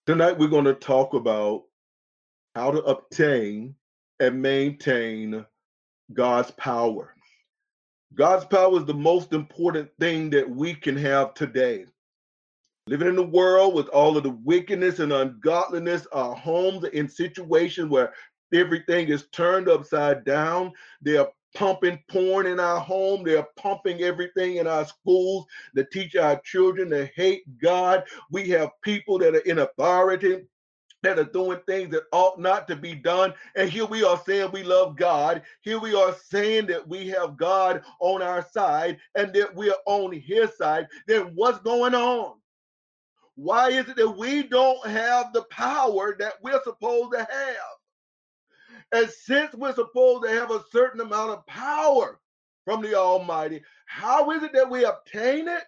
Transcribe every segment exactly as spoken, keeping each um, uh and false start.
Tonight, we're going to talk about how to obtain and maintain God's power. God's power is the most important thing that we can have today. Living in a world with all of the wickedness and ungodliness, our homes are in situations where everything is turned upside down. They're pumping porn in our home. They're pumping everything in our schools to teach our children to hate God. We have people that are in authority that are doing things that ought not to be done. And here we are saying we love God. Here we are saying that we have God on our side and that we are on his side. Then what's going on? Why is it that we don't have the power that we're supposed to have? And since we're supposed to have a certain amount of power from the Almighty, how is it that we obtain it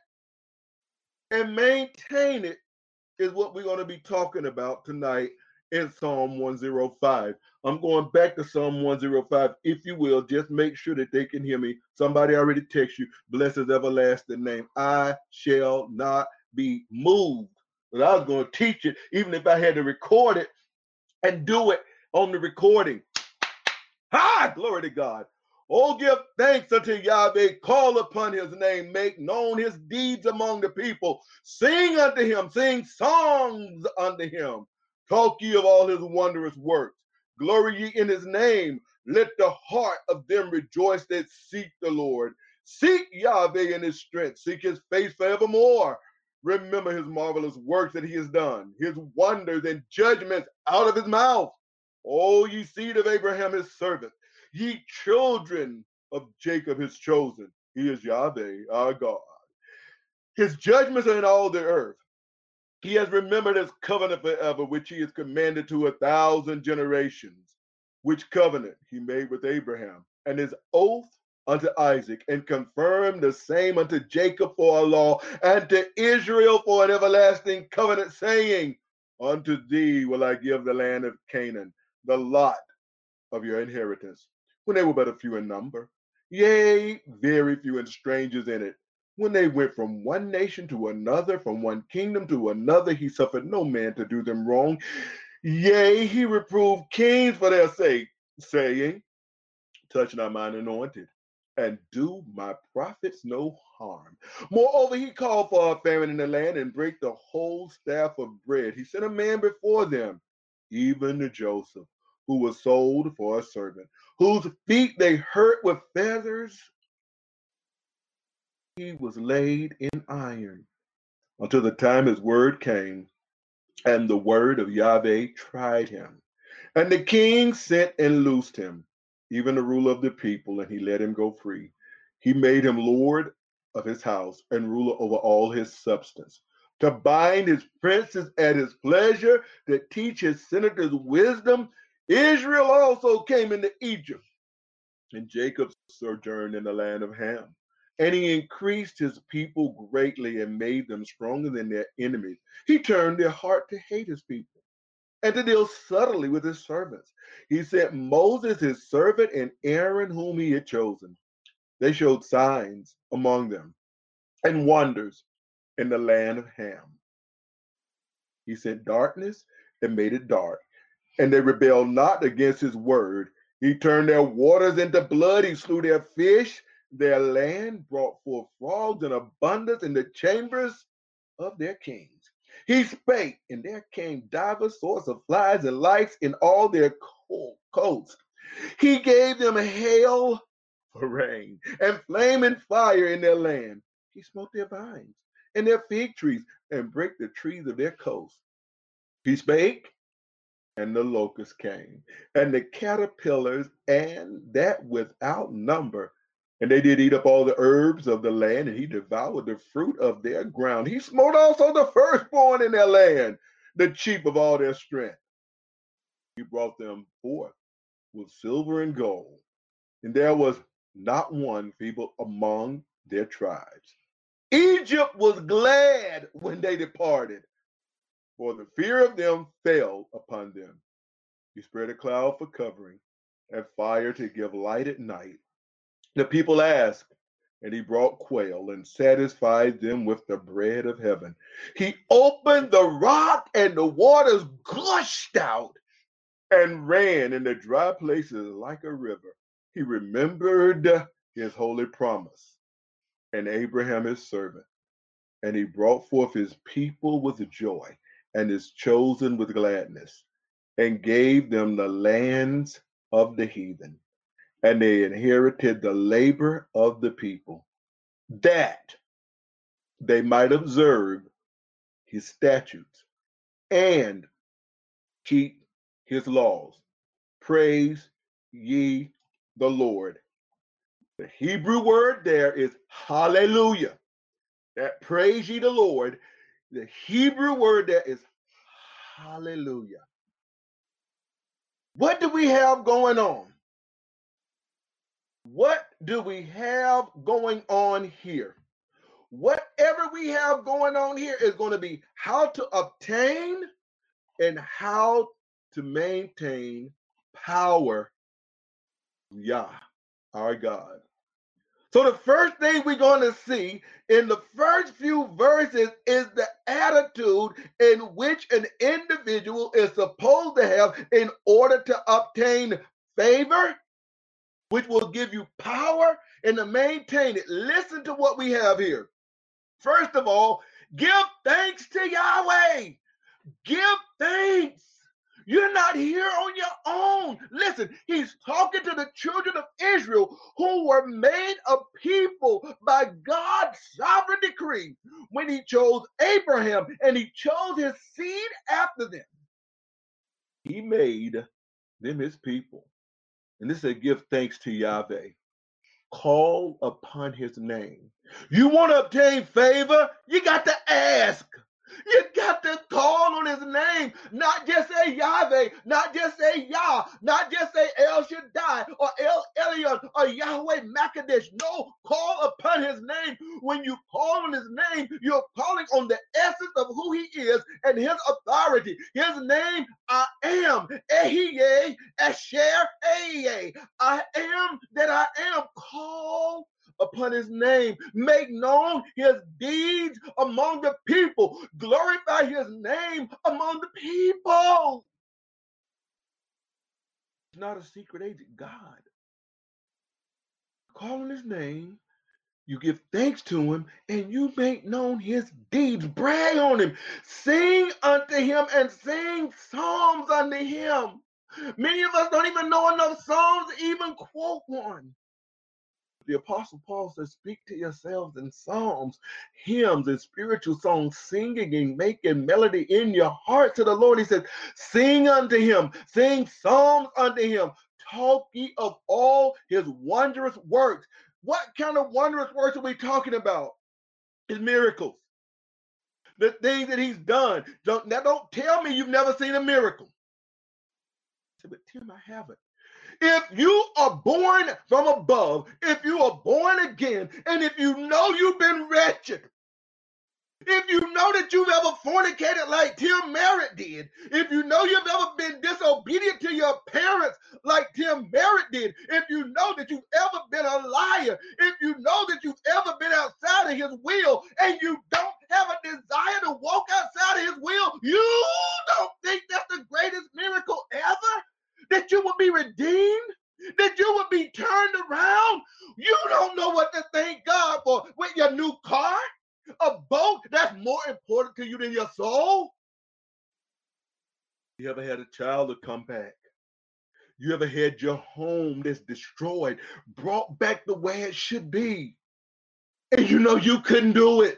and maintain it is what we're going to be talking about tonight in Psalm one oh five. I'm going back to Psalm one oh five. If you will, just make sure that they can hear me. Somebody already text you, bless his everlasting name. I shall not be moved. But I was going to teach it, even if I had to record it and do it on the recording. Ah, glory to God. Oh, give thanks unto Yahweh, call upon his name, make known his deeds among the people. Sing unto him, sing songs unto him. Talk ye of all his wondrous works. Glory ye in his name. Let the heart of them rejoice that seek the Lord. Seek Yahweh in his strength. Seek his face forevermore. Remember his marvelous works that he has done, his wonders and judgments out of his mouth. O ye seed of Abraham, his servant, ye children of Jacob, his chosen. He is Yahweh, our God. His judgments are in all the earth. He has remembered his covenant forever, which he has commanded to a thousand generations, which covenant he made with Abraham, and his oath unto Isaac, and confirmed the same unto Jacob for a law, and to Israel for an everlasting covenant, saying, unto thee will I give the land of Canaan, the lot of your inheritance, when they were but a few in number, yea, very few and strangers in it. When they went from one nation to another, from one kingdom to another, he suffered no man to do them wrong. Yea, he reproved kings for their sake, saying, touch not mine anointed, and do my prophets no harm. Moreover, he called for a famine in the land and brake the whole staff of bread. He sent a man before them, even to Joseph, who was sold for a servant, whose feet they hurt with feathers. He was laid in iron until the time his word came, and the word of Yahweh tried him. And the king sent and loosed him, even the ruler of the people, and he let him go free. He made him lord of his house and ruler over all his substance, to bind his princes at his pleasure, to teach his senators wisdom. Israel also came into Egypt, and Jacob sojourned in the land of Ham. And he increased his people greatly and made them stronger than their enemies. He turned their heart to hate his people and to deal subtly with his servants. He sent Moses, his servant, and Aaron, whom he had chosen. They showed signs among them and wonders in the land of Ham. He sent darkness and made it dark, and they rebelled not against his word. He turned their waters into blood. He slew their fish. Their land brought forth frogs in abundance in the chambers of their kings. He spake, and there came divers sorts of flies and lice in all their coasts. He gave them hail for rain, and flame and fire in their land. He smote their vines and their fig trees, and brake the trees of their coast. He spake, and the locusts came, and the caterpillars, and that without number. And they did eat up all the herbs of the land, and he devoured the fruit of their ground. He smote also the firstborn in their land, the chief of all their strength. He brought them forth with silver and gold, and there was not one feeble among their tribes. Egypt was glad when they departed, for the fear of them fell upon them. He spread a cloud for covering, and fire to give light at night. The people asked, and he brought quail and satisfied them with the bread of heaven. He opened the rock, and the waters gushed out and ran in the dry places like a river. He remembered his holy promise and Abraham his servant, and he brought forth his people with joy and his chosen with gladness, and gave them the lands of the heathen, and they inherited the labor of the people, that they might observe his statutes and keep his laws. Praise ye the Lord. The Hebrew word there is hallelujah. That praise ye the Lord. The Hebrew word there is hallelujah. What do we have going on? What do we have going on here? Whatever we have going on here is going to be how to obtain and how to maintain power, Yah, our God. So the first thing we're going to see in the first few verses is the attitude in which an individual is supposed to have in order to obtain favor, which will give you power, and to maintain it. Listen to what we have here. First of all, give thanks to Yahweh. Give thanks. You're not here on your own. Listen, he's talking to the children of Israel who were made a people by God's sovereign decree when he chose Abraham and he chose his seed after them. He made them his people. And this said, give thanks to Yahweh. Call upon his name. You want to obtain favor? You got to ask. You got to call on his name, not just say Yahweh, not just say Yah, not just say El Shaddai or El Elyon or Yahweh Makadesh. No, call upon his name. When you call on his name, you're calling on the essence of who he is and his authority. His name, I am, Ehyeh, Asher, Ehyeh. I am that I am. Call upon his name, make known his deeds among the people, glorify his name among the people. It's not a secret agent, God. Call on his name, you give thanks to him, and you make known his deeds. Brag on him, sing unto him, and sing psalms unto him. Many of us don't even know enough psalms to even quote one. The Apostle Paul says, speak to yourselves in psalms, hymns, and spiritual songs, singing and making melody in your heart to the Lord. He says, sing unto him, sing psalms unto him, talk ye of all his wondrous works. What kind of wondrous works are we talking about? His miracles, the things that he's done. Don't, now don't tell me you've never seen a miracle. I said, but Tim, I haven't. If you are born from above, if you are born again, and if you know you've been wretched, if you know that you've ever fornicated like Tim Merritt did, if you know you've ever been disobedient to your parents like Tim Merritt did, if you know that you've ever been a liar, if you know that you've ever been outside of his will, and you don't have a desire to walk outside of his will, you don't think that's the greatest miracle ever? That you will be redeemed, that you will be turned around. You don't know what to thank God for with your new car, a boat that's more important to you than your soul. You ever had a child to come back? You ever had your home that's destroyed, brought back the way it should be, and you know you couldn't do it?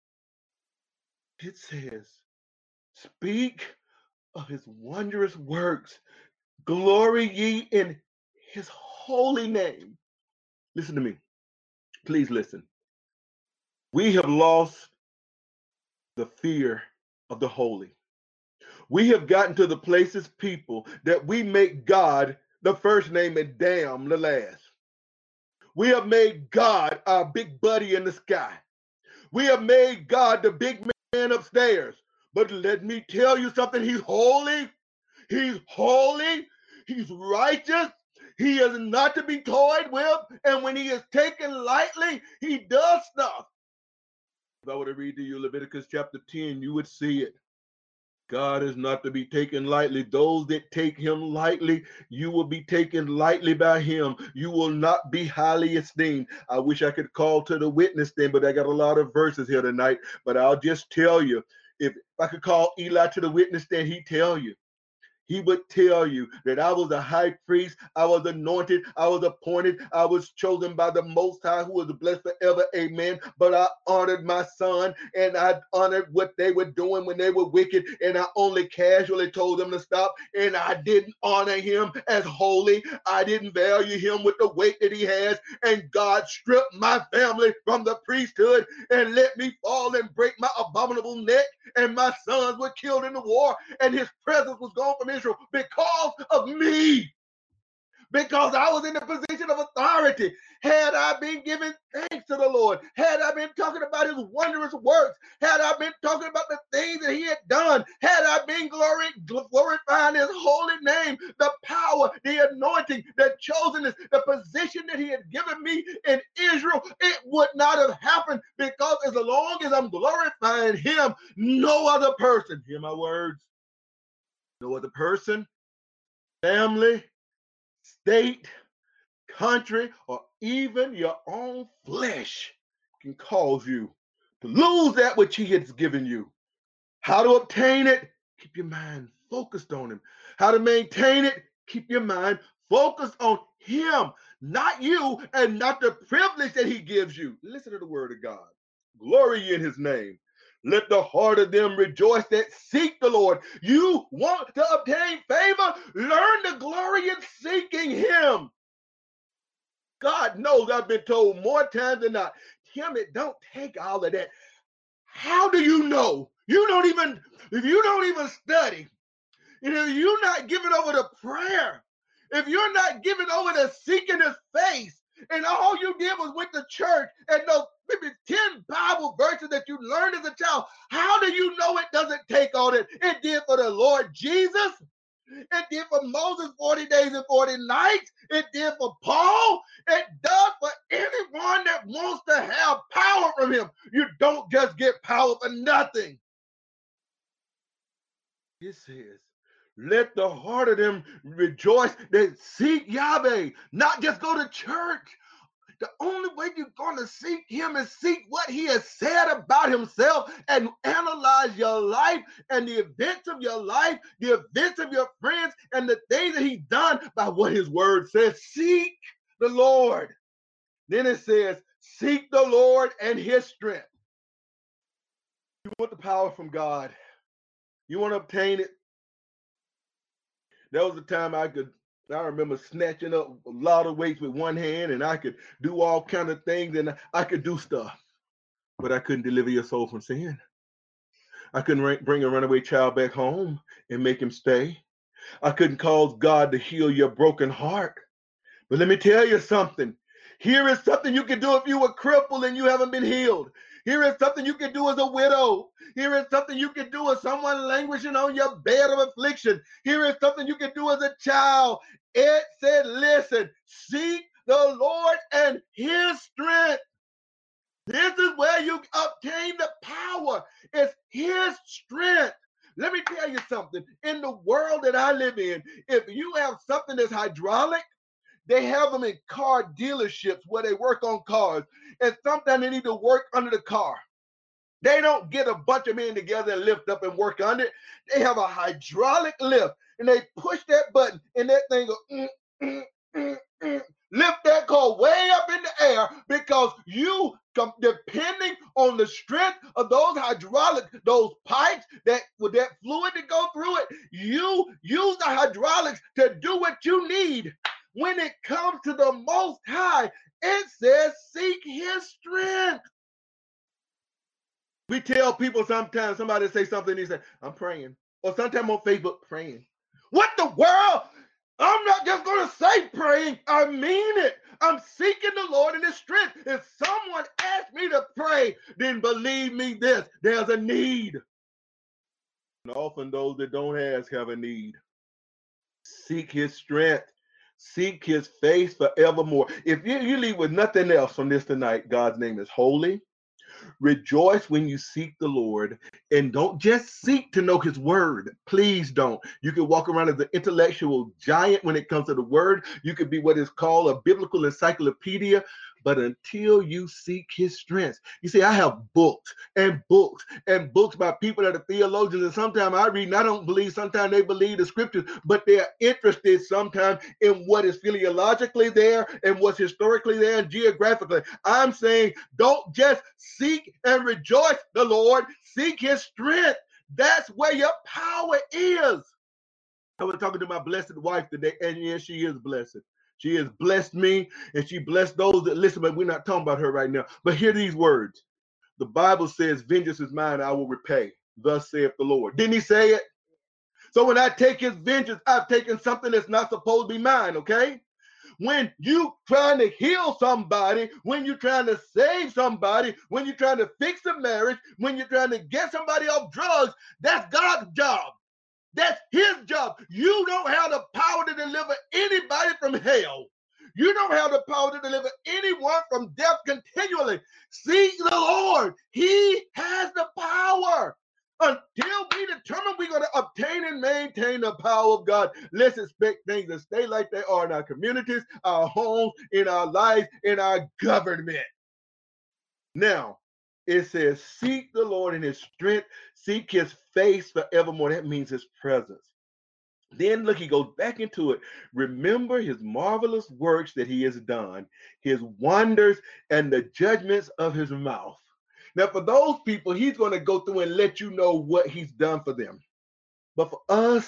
It says, speak of his wondrous works. Glory ye in his holy name. Listen to me. Please listen. We have lost the fear of the holy. We have gotten to the places, people, that we make God the first name and damn the last. We have made God our big buddy in the sky. We have made God the big man upstairs. But let me tell you something. He's holy. He's holy. He's righteous. He is not to be toyed with, and when he is taken lightly, he does stuff. If I were to read to you Leviticus chapter ten, you would see it. God is not to be taken lightly. Those that take him lightly, you will be taken lightly by him. You will not be highly esteemed. I wish I could call to the witness stand, but I got a lot of verses here tonight. But I'll just tell you, if I could call Eli to the witness stand, he'd tell you. He would tell you that I was a high priest, I was anointed, I was appointed, I was chosen by the Most High, who is blessed forever, amen. But I honored my son, and I honored what they were doing when they were wicked, and I only casually told them to stop, and I didn't honor him as holy. I didn't value him with the weight that he has, and God stripped my family from the priesthood and let me fall and break my abominable neck, and my sons were killed in the war, and his presence was gone from Israel because of me, because I was in a position of authority. Had I been giving thanks to the Lord, had I been talking about his wondrous works, had I been talking about the things that he had done, had I been glory, glorifying his holy name, the power, the anointing, the chosenness, the position that he had given me in Israel, it would not have happened, because as long as I'm glorifying him, no other person, hear my words, no other person, family, state, country, or even your own flesh can cause you to lose that which he has given you. How to obtain it? Keep your mind focused on him. How to maintain it? Keep your mind focused on him, not you, and not the privilege that he gives you. Listen to the word of God. Glory in his name. Let the heart of them rejoice that seek the Lord. You want to obtain favor? Learn to glory in seeking him. God knows I've been told more times than not, Tim, it don't take all of that. How do you know? You don't even, if you don't even study, and if you're not giving over to prayer, if you're not giving over to seeking his face, and all you did was went to church and those maybe ten Bible verses that you learned as a child, how do you know it doesn't take all that? It did for the Lord Jesus. It did for Moses forty days and forty nights. It did for Paul. It does for anyone that wants to have power from him. You don't just get power for nothing. It says, let the heart of them rejoice that seek Yahweh, not just go to church. The only way you're going to seek him is seek what he has said about himself and analyze your life and the events of your life, the events of your friends, and the things that he's done by what his word says. Seek the Lord. Then it says, seek the Lord and his strength. You want the power from God. You want to obtain it. There was a time I could I remember snatching up a lot of weights with one hand, and I could do all kind of things, and I could do stuff, but I couldn't deliver your soul from sin. I couldn't bring a runaway child back home and make him stay. I couldn't cause God to heal your broken heart. But let me tell you something. Here is something you can do if you were crippled and you haven't been healed. Here is something you can do as a widow. Here is something you can do as someone languishing on your bed of affliction. Here is something you can do as a child. It said, listen, seek the Lord and his strength. This is where you obtain the power. It's his strength. Let me tell you something. In the world that I live in, if you have something that's hydraulic, they have them in car dealerships where they work on cars. And sometimes they need to work under the car. They don't get a bunch of men together and lift up and work under it. They have a hydraulic lift, and they push that button, and that thing goes, mm, mm, mm, mm. Lift that car way up in the air, because you, depending on the strength of those hydraulic, those pipes, that with that fluid to go through it, you use the hydraulics to do what you need. When it comes to the Most High, it says seek his strength. We tell people sometimes, somebody say something, and he say, I'm praying. Or sometimes on Facebook, praying. What the world? I'm not just going to say praying. I mean it. I'm seeking the Lord in his strength. If someone asks me to pray, then believe me this, there's a need. And often those that don't ask have a need. Seek his strength. seek his face forevermore. If you, you leave with nothing else from this tonight, God's name is holy. Rejoice when you seek the Lord, and don't just seek to know his word. Please don't. You can walk around as an intellectual giant when it comes to the word. You could be what is called a biblical encyclopedia, but until you seek his strength. You see, I have books and books and books by people that are theologians, and sometimes I read and I don't believe, sometimes they believe the scriptures, but they're interested sometimes in what is philologically there and what's historically there and geographically. I'm saying don't just seek and rejoice the Lord, seek his strength. That's where your power is. I was talking to my blessed wife today, and yes, she is blessed. She has blessed me, and she blessed those that listen, but we're not talking about her right now. But hear these words. The Bible says, vengeance is mine, I will repay. Thus saith the Lord. Didn't he say it? So when I take his vengeance, I've taken something that's not supposed to be mine, okay? When you trying to heal somebody, when you're trying to save somebody, when you're trying to fix a marriage, when you're trying to get somebody off drugs, that's God's job. That's his job. You don't have the power to deliver anybody from hell. You don't have the power to deliver anyone from death continually. Seek the Lord. He has the power. Until we determine we're going to obtain and maintain the power of God, let's expect things to stay like they are in our communities, our homes, in our lives, in our government. Now, it says, seek the Lord in his strength, seek his face forevermore. That means his presence. Then look, he goes back into it. Remember his marvelous works that he has done, his wonders and the judgments of his mouth. Now, for those people, he's going to go through and let you know what he's done for them. But for us,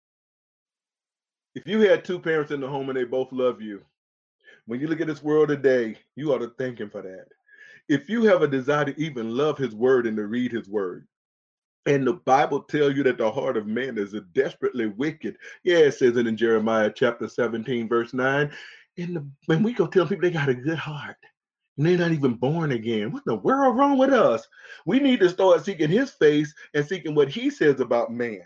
if you had two parents in the home and they both love you, when you look at this world today, you ought to thank him for that. If you have a desire to even love his word and to read his word, and the Bible tells you that the heart of man is desperately wicked. Yeah, it says it in Jeremiah chapter seventeen, verse nine. And the, when we go tell people they got a good heart, and they're not even born again. What the world wrong with us? We need to start seeking his face and seeking what he says about man.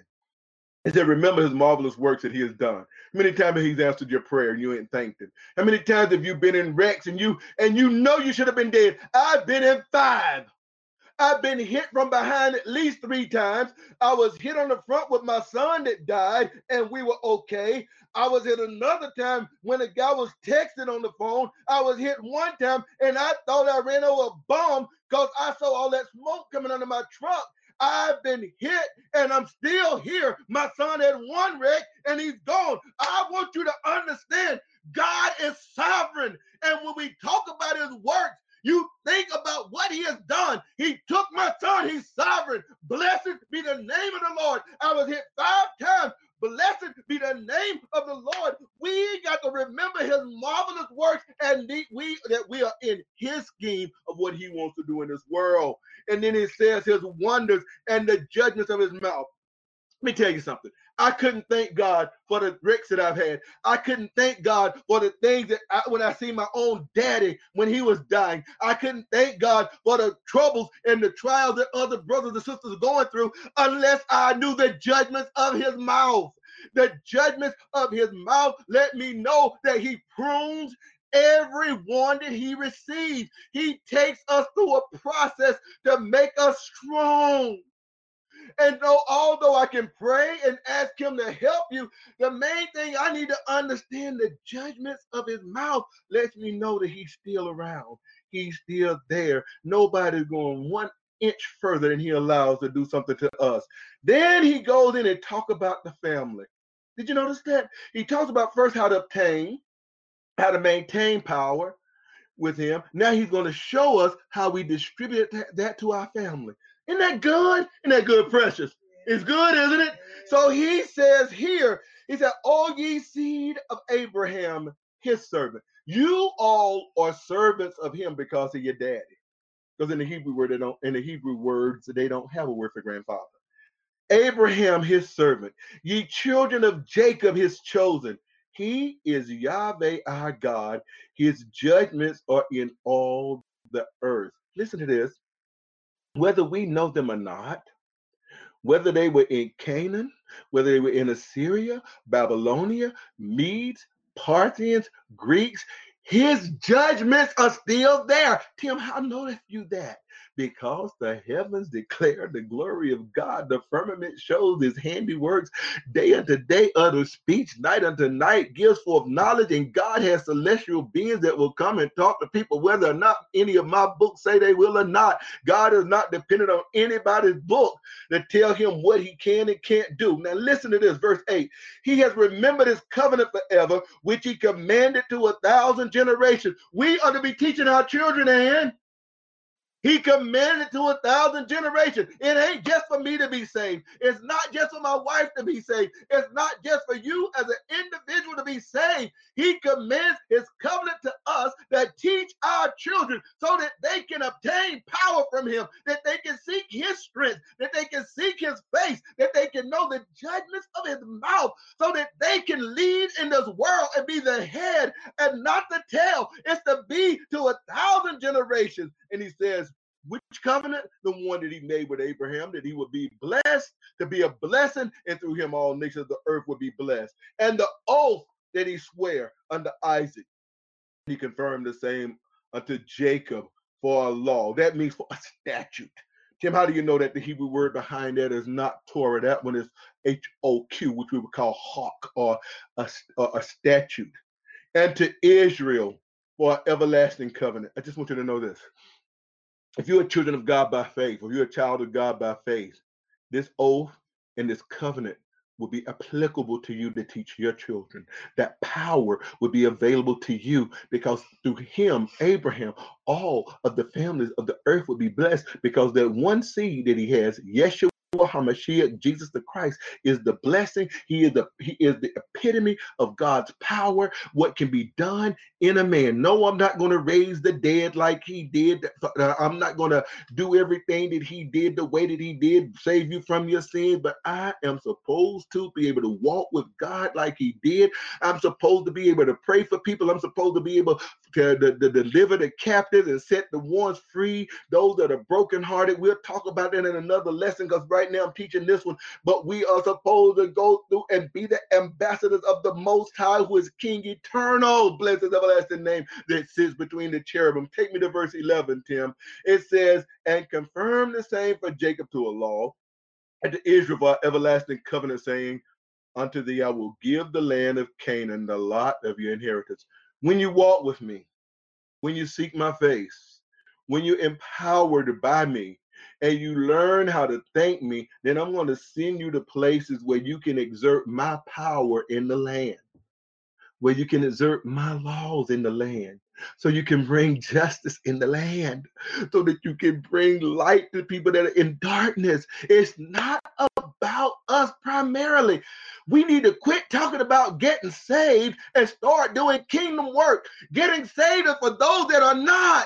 He said, remember his marvelous works that he has done. How many times have he answered your prayer and you ain't thanked him? How many times have you been in wrecks and you and you know you should have been dead? I've been in five. I've been hit from behind at least three times. I was hit on the front with my son that died, and we were okay. I was hit another time when a guy was texting on the phone. I was hit one time, and I thought I ran over a bomb because I saw all that smoke coming under my truck. I've been hit, and I'm still here. My son had one wreck, and he's gone. I want you to understand, God is sovereign, and when we talk about his works, you think about what he has done. He took my son. He's sovereign. Blessed be the name of the Lord. I was hit five times. Blessed be the name of the Lord. We got to remember his marvelous works and the, we that we are in his scheme of what he wants to do in this world. And then it says his wonders and the judgments of his mouth. Let me tell you something. I couldn't thank God for the wrecks that I've had. I couldn't thank God for the things that I, when I see my own daddy when he was dying. I couldn't thank God for the troubles and the trials that other brothers and sisters are going through unless I knew the judgments of his mouth. The judgments of his mouth let me know that he prunes everyone that he receives. He takes us through a process to make us strong. And though, although I can pray and ask him to help you, the main thing I need to understand, the judgments of his mouth lets me know that he's still around. He's still there. Nobody's going one inch further than he allows to do something to us. Then he goes in and talk about the family. Did you notice that? He talks about first how to obtain, how to maintain power with him. Now he's going to show us how we distribute that to our family. Isn't that good? Isn't that good, precious? It's good, isn't it? So he says here, he said, "O ye seed of Abraham, his servant." You all are servants of him because of your daddy. Because in the Hebrew word, they don't, in the Hebrew words, they don't have a word for grandfather. Abraham, his servant. Ye children of Jacob, his chosen. He is Yahweh our God. His judgments are in all the earth. Listen to this. Whether we know them or not, whether they were in Canaan, whether they were in Assyria, Babylonia, Medes, Parthians, Greeks, his judgments are still there. Tim, how knoweth you that? Because the heavens declare the glory of God. The firmament shows his handiworks. Day unto day utters speech. Night unto night gives forth knowledge. And God has celestial beings that will come and talk to people, whether or not any of my books say they will or not. God is not dependent on anybody's book to tell him what he can and can't do. Now listen to this, verse eight. He has remembered his covenant forever, which he commanded to a thousand generations. We are to be teaching our children, and he commanded to a thousand generations. It ain't just for me to be saved. It's not just for my wife to be saved. It's not just for you as an individual to be saved. He commands his covenant to us that teach our children so that they can obtain power from him, that they can seek his strength, that they can seek his face, that they can know the judgments of his mouth, so that they can lead in this world and be the head and not the tail. It's to be to a thousand generations. And he says, which covenant? The one that he made with Abraham, that he would be blessed, to be a blessing, and through him all nations of the earth would be blessed. And the oath that he sware unto Isaac, he confirmed the same unto Jacob for a law. That means for a statute. Tim, how do you know that the Hebrew word behind that is not Torah? That one is H O Q, which we would call hawk, or a, or a statute. And to Israel for an everlasting covenant. I just want you to know this. If you're a children of God by faith, or you're a child of God by faith, this oath and this covenant will be applicable to you to teach your children. That power will be available to you because through him, Abraham, all of the families of the earth will be blessed, because that one seed that he has, Yeshua HaMashiach, Jesus the Christ, is the blessing. He is the he is the epitome of God's power, what can be done in a man. No, I'm not going to raise the dead like he did. I'm not going to do everything that he did the way that he did, save you from your sins, but I am supposed to be able to walk with God like he did. I'm supposed to be able to pray for people. I'm supposed to be able to, to, to deliver the captives and set the ones free, those that are brokenhearted. We'll talk about that in another lesson, because right now I'm teaching this one. But we are supposed to go through and be the ambassadors of the Most High, who is King eternal, blessed is everlasting name, that sits between the cherubim. Take me to verse eleven, Tim. It says, and confirm the same for Jacob to a law, and to Israel for everlasting covenant, saying, unto thee I will give the land of Canaan, the lot of your inheritance. When you walk with me, when you seek my face, when you're empowered by me, and you learn how to thank me, then I'm going to send you to places where you can exert my power in the land, where you can exert my laws in the land, so you can bring justice in the land, so that you can bring light to people that are in darkness. It's not about us primarily. We need to quit talking about getting saved and start doing kingdom work. Getting saved is for those that are not.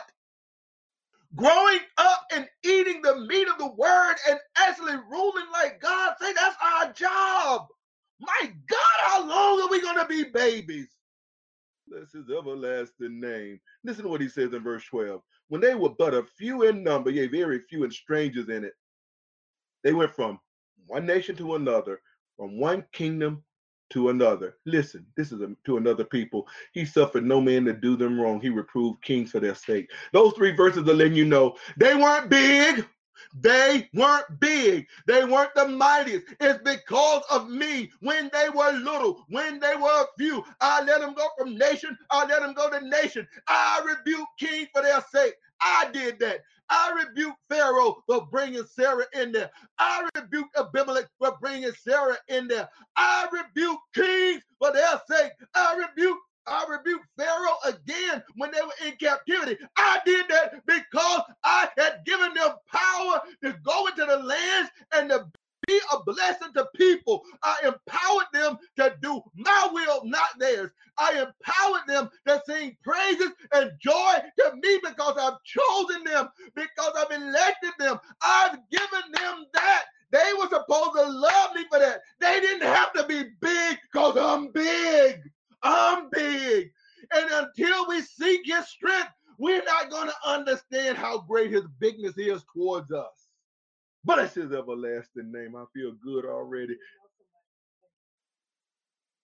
Growing up and eating the meat of the word and actually ruling like God say, that's our job. My God, how long are we going to be babies? Bless his everlasting name. Listen to what he says in verse twelve. When they were but a few in number, yea, very few, and strangers in it, they went from one nation to another, from one kingdom to another. Listen, this is a, to another people. He suffered no man to do them wrong. He reproved kings for their sake. Those three verses are letting you know they weren't big. They weren't big. They weren't the mightiest. It's because of me. When they were little, when they were few, I let them go from nation. I let them go to nation. I rebuked kings for their sake. I did that. I rebuked Pharaoh for bringing Sarah in there. I rebuked Abimelech for bringing Sarah in there. I rebuked kings for their sake. I rebuked I rebuked Pharaoh again when they were in captivity. I did that because I had given them power to go into the lands and to be a blessing to people. I empowered them to do my will, not theirs. I empowered them to sing praises and joy to me because I've chosen them, because I've elected them. I've given them that. They were supposed to love me for that. They didn't have to be big because I'm big. I'm big. And until we seek his strength, we're not going to understand how great his bigness is towards us. Bless his everlasting name. I feel good already.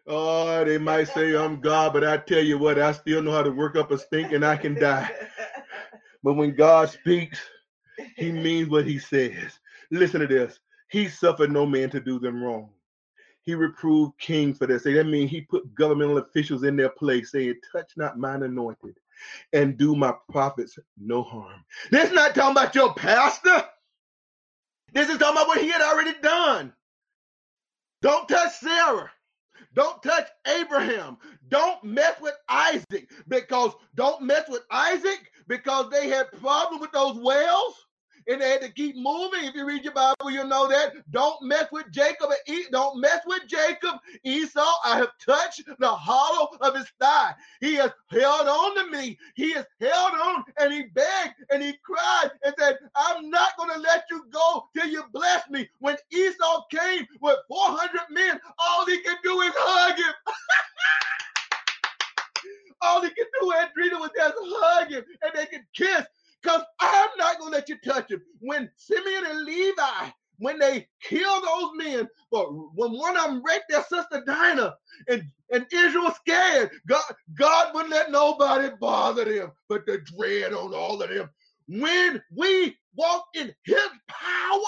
Oh, they might say I'm God, but I tell you what, I still know how to work up a stink and I can die. But when God speaks, he means what he says. Listen to this. He suffered no man to do them wrong. He reproved kings for this. So that means he put governmental officials in their place, saying, touch not mine anointed and do my prophets no harm. This is not talking about your pastor. This is talking about what he had already done. Don't touch Sarah. Don't touch Abraham. Don't mess with Isaac, because don't mess with Isaac because they had problems with those wells and they had to keep moving. If you read your Bible, you'll know that. Don't mess with Jacob. And e- don't mess with Jacob. Esau, I have touched the hollow of his thigh. He has held on to me. He has held on, and he begged and he cried and said, I'm not going to let you go till you bless me. When Esau came with four hundred men, all he could do is hug him. All he could do, Andrina, was just hug him, and they could kiss. Because I'm not going to let you touch him. When Simeon and Levi, when they killed those men, but when one of them raped their sister Dinah, and, and Israel was scared, God, God wouldn't let nobody bother them, but the dread on all of them. When we walk in his power,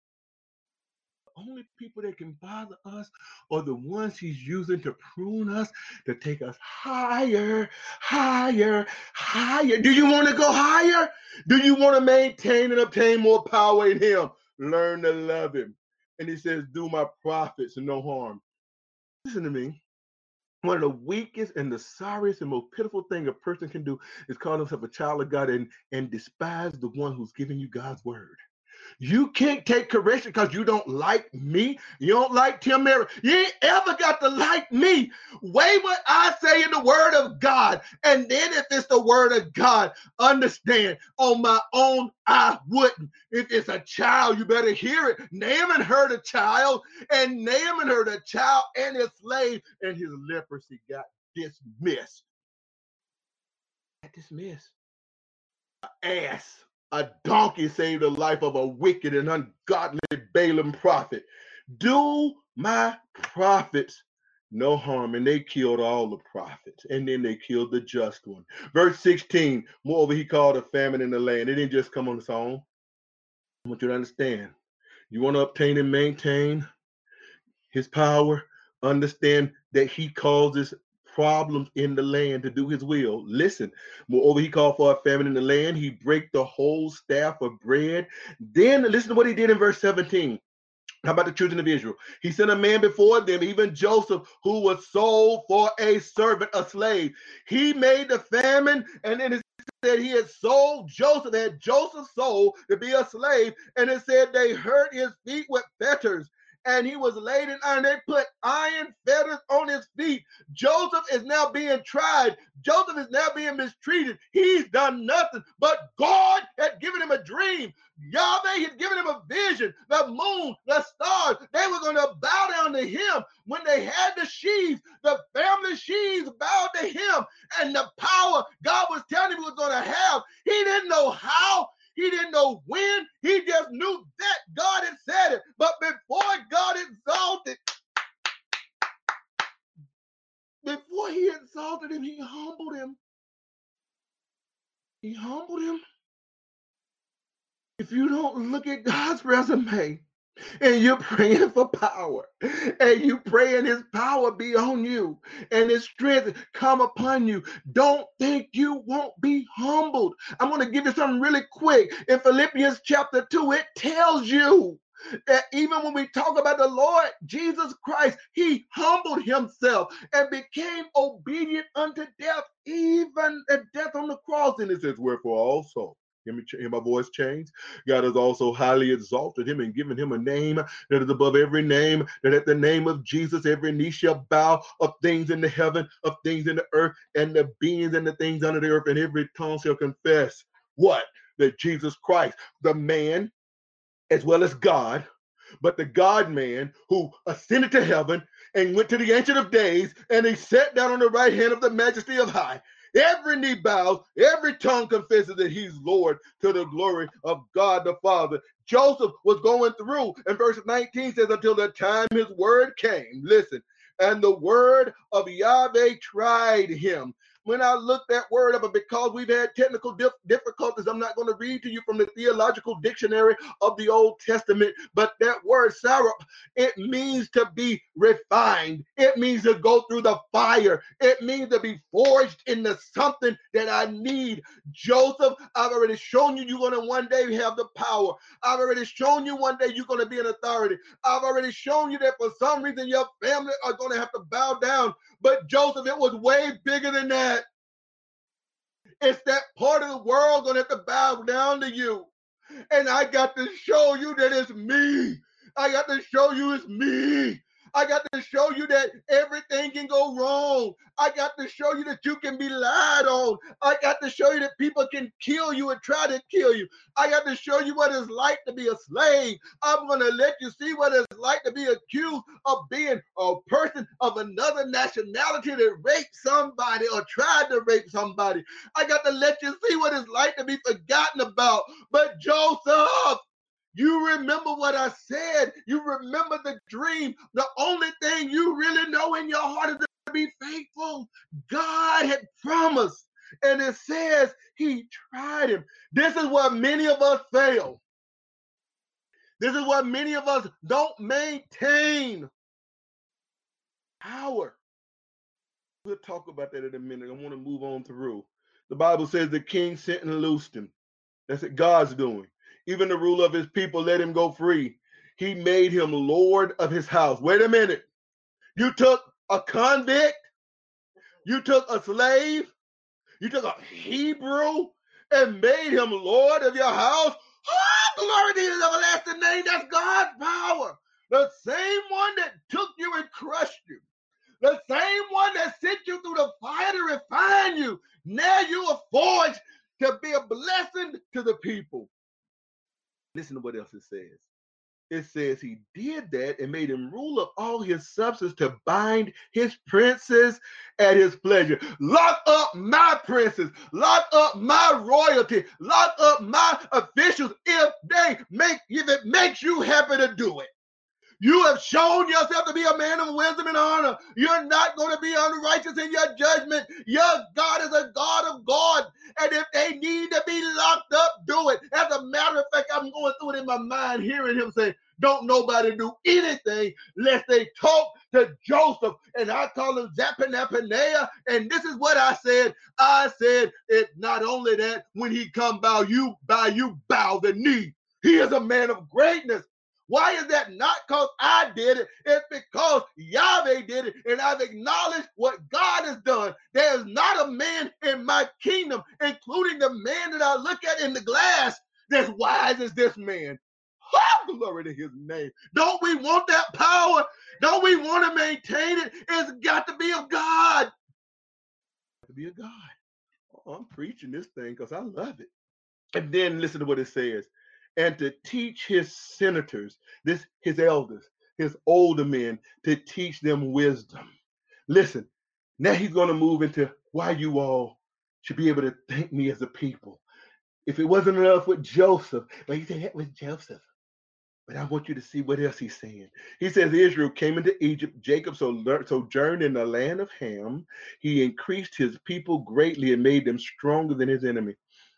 only people that can bother us are the ones he's using to prune us, to take us higher, higher, higher. Do you want to go higher? Do you want to maintain and obtain more power in him? Learn to love him. And he says, do my prophets no harm. Listen to me. One of the weakest and the sorriest and most pitiful thing a person can do is call himself a child of God and, and despise the one who's giving you God's word. You can't take correction because you don't like me. You don't like Tim Merritt. You ain't ever got to like me. Weigh what I say in the word of God. And then if it's the word of God, understand, on my own, I wouldn't. If it's a child, you better hear it. Naaman heard a child, and Naaman heard a child and his slave, and his leprosy got dismissed. Got dismissed. Ass. A donkey saved the life of a wicked and ungodly Balaam prophet. Do my prophets no harm. And they killed all the prophets. And then they killed the just one. Verse sixteen, moreover, he called a famine in the land. It didn't just come on its own. I want you to understand. You want to obtain and maintain his power? Understand that he causes problems in the land to do his will. Listen, moreover, he called for a famine in the land. He break the whole staff of bread. Then listen to what he did in verse seventeen. How about the children of Israel? He sent a man before them, even Joseph, who was sold for a servant, a slave. He made the famine, and then it said he had sold Joseph, had Joseph sold to be a slave, and it said they hurt his feet with fetters. And he was laid in iron. They put iron fetters on his feet. Joseph is now being tried. Joseph is now being mistreated. He's done nothing, but God had given him a dream. Yahweh had given him a vision. The moon, the stars, they were going to bow down to him. When they had the sheaves, the family sheaves bowed to him. And the power God was telling him he was going to have, he didn't know how. He didn't know when. He just knew that God had said it. But before God exalted, before he exalted him, he humbled him. He humbled him. If you don't look at God's resume, and you're praying for power, and you praying his power be on you, and his strength come upon you, don't think you won't be humbled. I'm going to give you something really quick. In Philippians chapter two, it tells you that even when we talk about the Lord Jesus Christ, he humbled himself and became obedient unto death, even at death on the cross. And it says, wherefore also, Hear, me, hear my voice change. God has also highly exalted him and given him a name that is above every name, that at the name of Jesus, every knee shall bow, of things in the heaven, of things in the earth, and the beings and the things under the earth, and every tongue shall confess what? That Jesus Christ, the man as well as God, but the God-man who ascended to heaven and went to the Ancient of Days, and he sat down on the right hand of the Majesty of High. Every knee bows, every tongue confesses that he's Lord, to the glory of God the Father. Joseph was going through, and verse nineteen says, until the time his word came. Listen, And the word of Yahweh tried him. When I looked that word up, and because we've had technical dif- difficulties, I'm not going to read to you from the theological dictionary of the Old Testament, but that word sarap, it means to be refined. It means to go through the fire. It means to be forged into something that I need. Joseph, I've already shown you you're going to one day have the power. I've already shown you one day you're going to be an authority. I've already shown you that for some reason your family are going to have to bow down. But Joseph, it was way bigger than that. It's that part of the world going to have to bow down to you. And I got to show you that it's me. I got to show you it's me. I got to show you that everything can go wrong. I got to show you that you can be lied on. I got to show you that people can kill you and try to kill you. I got to show you what it's like to be a slave. I'm going to let you see what it's like to be accused of being a person of another nationality that raped somebody or tried to rape somebody. I got to let you see what it's like to be forgotten about. But Joseph, you remember what I said. You remember the dream. The only thing you really know in your heart is to be faithful. God had promised. And it says he tried him. This is what many of us fail. This is what many of us don't maintain power. We'll talk about that in a minute. I want to move on through. The Bible says the king sent and loosed him. That's what God's doing. Even the ruler of his people let him go free. He made him Lord of his house. Wait a minute. You took a convict. You took a slave. You took a Hebrew and made him Lord of your house. Oh, glory to his everlasting name. That's God's power. The same one that took you and crushed you. The same one that sent you through the fire to refine you. Now you are forged to be a blessing to the people. Listen to what else it says. It says he did that and made him rule of all his substance to bind his princes at his pleasure. Lock up my princes. Lock up my royalty. Lock up my officials if they make, if it makes you happy to do it. You have shown yourself to be a man of wisdom and honor. You're not going to be unrighteous in your judgment. Your God is a God of God. And if they need to be locked up, do it. As a matter of fact, I'm going through it in my mind, hearing him say, don't nobody do anything lest they talk to Joseph. And I call him Zapanapanea. And this is what I said. I said, it not only that, when he come bow you, by you bow the knee. He is a man of greatness. Why is that? Not because I did it. It's because Yahweh did it, and I've acknowledged what God has done. There is not a man in my kingdom, including the man that I look at in the glass, that's wise as this man. Oh, glory to his name. Don't we want that power? Don't we want to maintain it? It's got to be of God. To be of God. Oh, I'm preaching this thing because I love it. And then listen to what it says. And to teach his senators, this his elders, his older men, to teach them wisdom. Listen, now he's going to move into why you all should be able to thank me as a people. If it wasn't enough with Joseph, but he said that was Joseph. But I want you to see what else he's saying. He says Israel came into Egypt. Jacob sojourned in the land of Ham. He increased his people greatly and made them stronger than his enemy.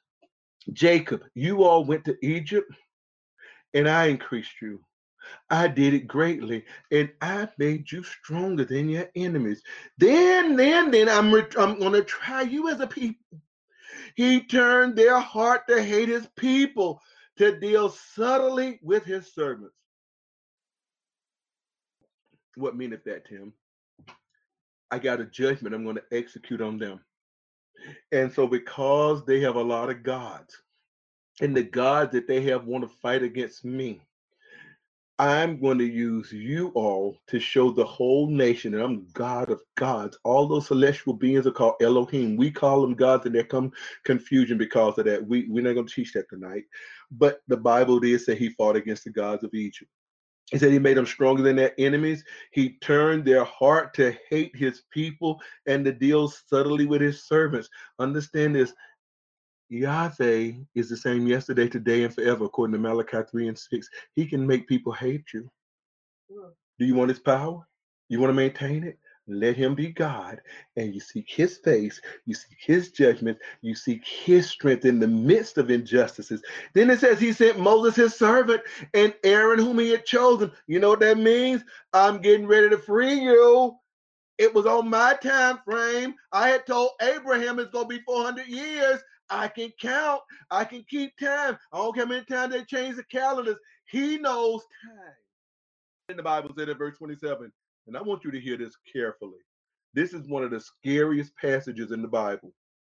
Jacob, you all went to Egypt, and I increased you. I did it greatly, and I made you stronger than your enemies. Then, then, then I'm, I'm going to try you as a people. He turned their heart to hate his people, to deal subtly with his servants. What meaneth that, Tim? I got a judgment I'm going to execute on them. And so because they have a lot of gods, and the gods that they have want to fight against me, I'm going to use you all to show the whole nation that I'm God of gods. All those celestial beings are called Elohim. We call them gods, and there come confusion because of that. We, we're not going to teach that tonight. But the Bible did say he fought against the gods of Egypt. He said he made them stronger than their enemies. He turned their heart to hate his people and to deal subtly with his servants. Understand this. Yahweh is the same yesterday, today, and forever, according to Malachi three and six. He can make people hate you. Do you want his power? You want to maintain it? Let him be God, and you seek his face, you seek his judgment, you seek his strength in the midst of injustices. Then it says he sent Moses, his servant, and Aaron, whom he had chosen. You know what that means? I'm getting ready to free you. It was on my time frame. I had told Abraham it's going to be four hundred years. I can count. I can keep time. I don't care how many times they change the calendars. He knows time. In the Bible said in verse twenty-seven, and I want you to hear this carefully. This is one of the scariest passages in the Bible.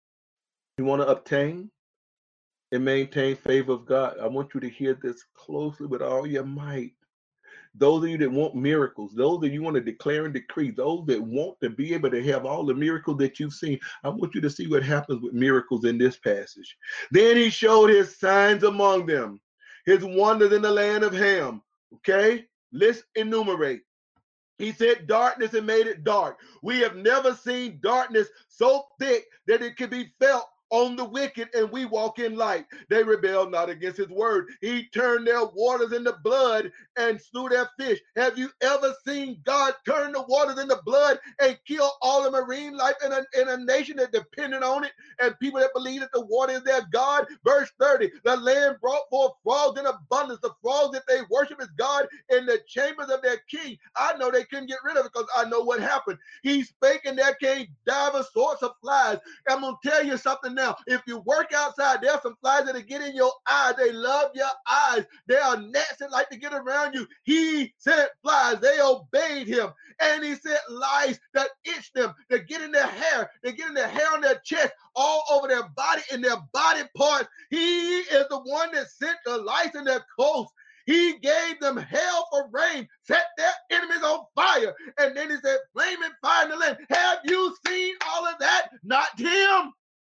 You want to obtain and maintain favor of God? I want you to hear this closely with all your might. Those of you that want miracles, those of you want to declare and decree, those that want to be able to have all the miracles that you've seen, I want you to see what happens with miracles in this passage. Then he showed his signs among them, his wonders in the land of Ham. Okay, let's enumerate. He said darkness and made it dark. We have never seen darkness so thick that it could be felt on the wicked, and we walk in light. They rebelled not against his word. He turned their waters into blood and slew their fish. Have you ever seen God turn the waters into blood and kill all the marine life in a, in a nation that depended on it, and people that believe that the water is their God? Verse thirty, the land brought forth frogs in abundance. The frogs that they worship as God in the chambers of their king. I know they couldn't get rid of it because I know what happened. He spake and there came divers sorts of flies. I'm going to tell you something now. If you work outside, there are some flies that get in your eyes. They love your eyes. There are gnats that like to get around you. He sent flies. They obeyed him. And he sent lice that itch them. They get in their hair. They get in their hair on their chest, all over their body, in their body parts. He is the one that sent the lice in their clothes. He gave them hell for rain, set their enemies on fire. And then he said, flaming fire in the land. Have you seen all of that? Not him.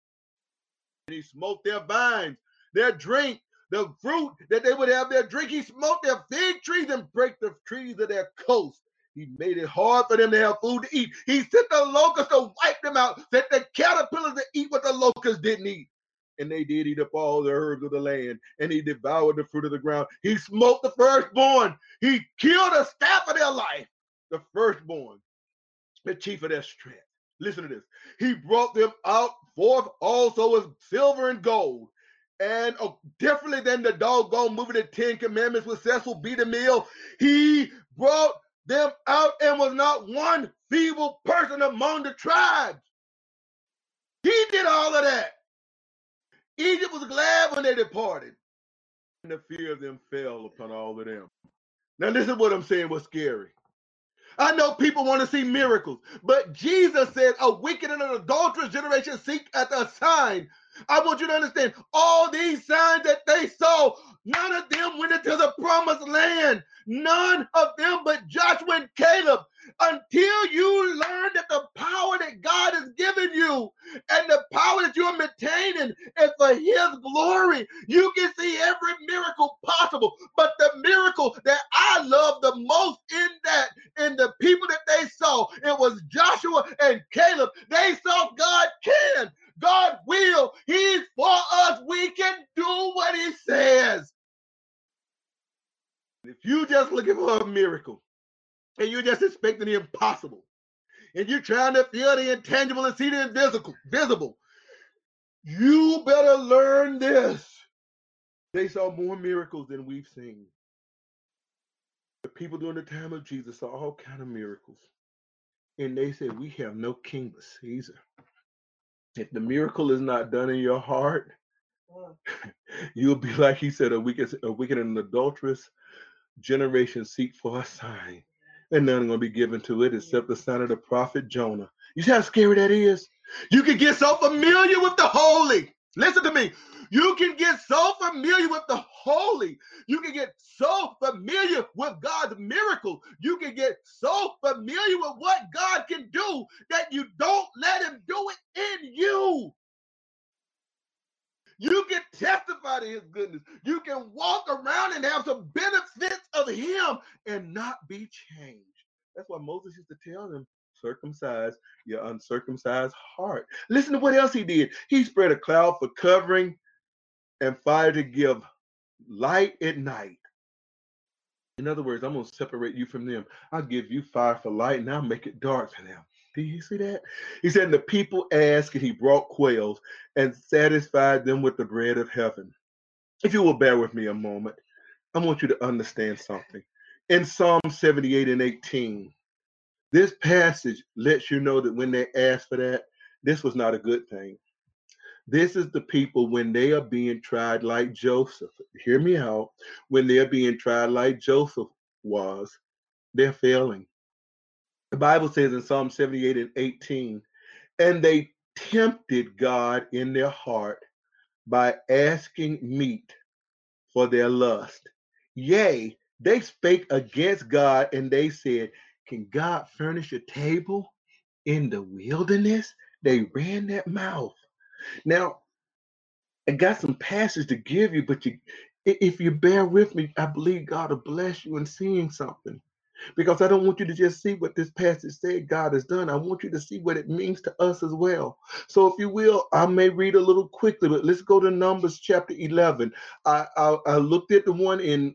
And he smote their vines, their drink, the fruit that they would have their drink. He smote their fig trees and break the trees of their coast. He made it hard for them to have food to eat. He sent the locusts to wipe them out, sent the caterpillars to eat what the locusts didn't eat. And they did eat up all the herbs of the land, and he devoured the fruit of the ground. He smote the firstborn. He killed the staff of their life, the firstborn, the chief of their strength. Listen to this. He brought them out forth also as silver and gold. And uh, differently than the doggone movie, the Ten Commandments with Cecil B. DeMille, he brought them out and was not one feeble person among the tribes. He did all of that. Egypt was glad when they departed, and the fear of them fell upon all of them. Now listen to what I'm saying was scary. I know people want to see miracles, but Jesus said a wicked and an adulterous generation seek after a sign. I want you to understand, all these signs that they saw, none of them went into the promised land. None of them but Joshua and Caleb. Until you learn that the power that God has given you and the power that you're maintaining is for his glory, you can see every miracle possible. But the miracle that I love the most in that, in the people that they saw, it was Joshua and Caleb. They saw God can. God will. He's for us. We can do what he says. If you just looking for a miracle and you're just expecting the impossible and you're trying to feel the intangible and see the invisible, visible, you better learn this. They saw more miracles than we've seen. The people during the time of Jesus saw all kinds of miracles. And they said, we have no king but Caesar. If the miracle is not done in your heart, you'll be like he said, a wicked, a wicked and adulterous generation seek for a sign. And none going to be given to it except the sign of the prophet Jonah. You see how scary that is? You can get so familiar with the holy. Listen to me. You can get so familiar with the holy. You can get so familiar with God's miracles. You can get so familiar with what God can do that you don't let him do it in you. You can testify to his goodness. You can walk around and have some benefits of him and not be changed. That's why Moses used to tell them, circumcise your uncircumcised heart. Listen to what else he did. He spread a cloud for covering and fire to give light at night. In other words, I'm going to separate you from them. I'll give you fire for light, and I'll make it dark for them. Do you see that? He said, and the people asked, and he brought quails and satisfied them with the bread of heaven. If you will bear with me a moment, I want you to understand something. In Psalm seventy-eight and eighteen, this passage lets you know that when they asked for that, this was not a good thing. This is the people when they are being tried like Joseph. Hear me out. When they're being tried like Joseph was, they're failing. The Bible says in Psalm seventy-eight and eighteen, and they tempted God in their heart by asking meat for their lust. Yea, they spake against God, and they said, can God furnish a table in the wilderness? They ran that mouth. Now, I got some passage to give you, but you, if you bear with me, I believe God will bless you in seeing something. Because I don't want you to just see what this passage said God has done. I want you to see what it means to us as well. So if you will, I may read a little quickly, but let's go to Numbers chapter eleven. I, I, I looked at the one in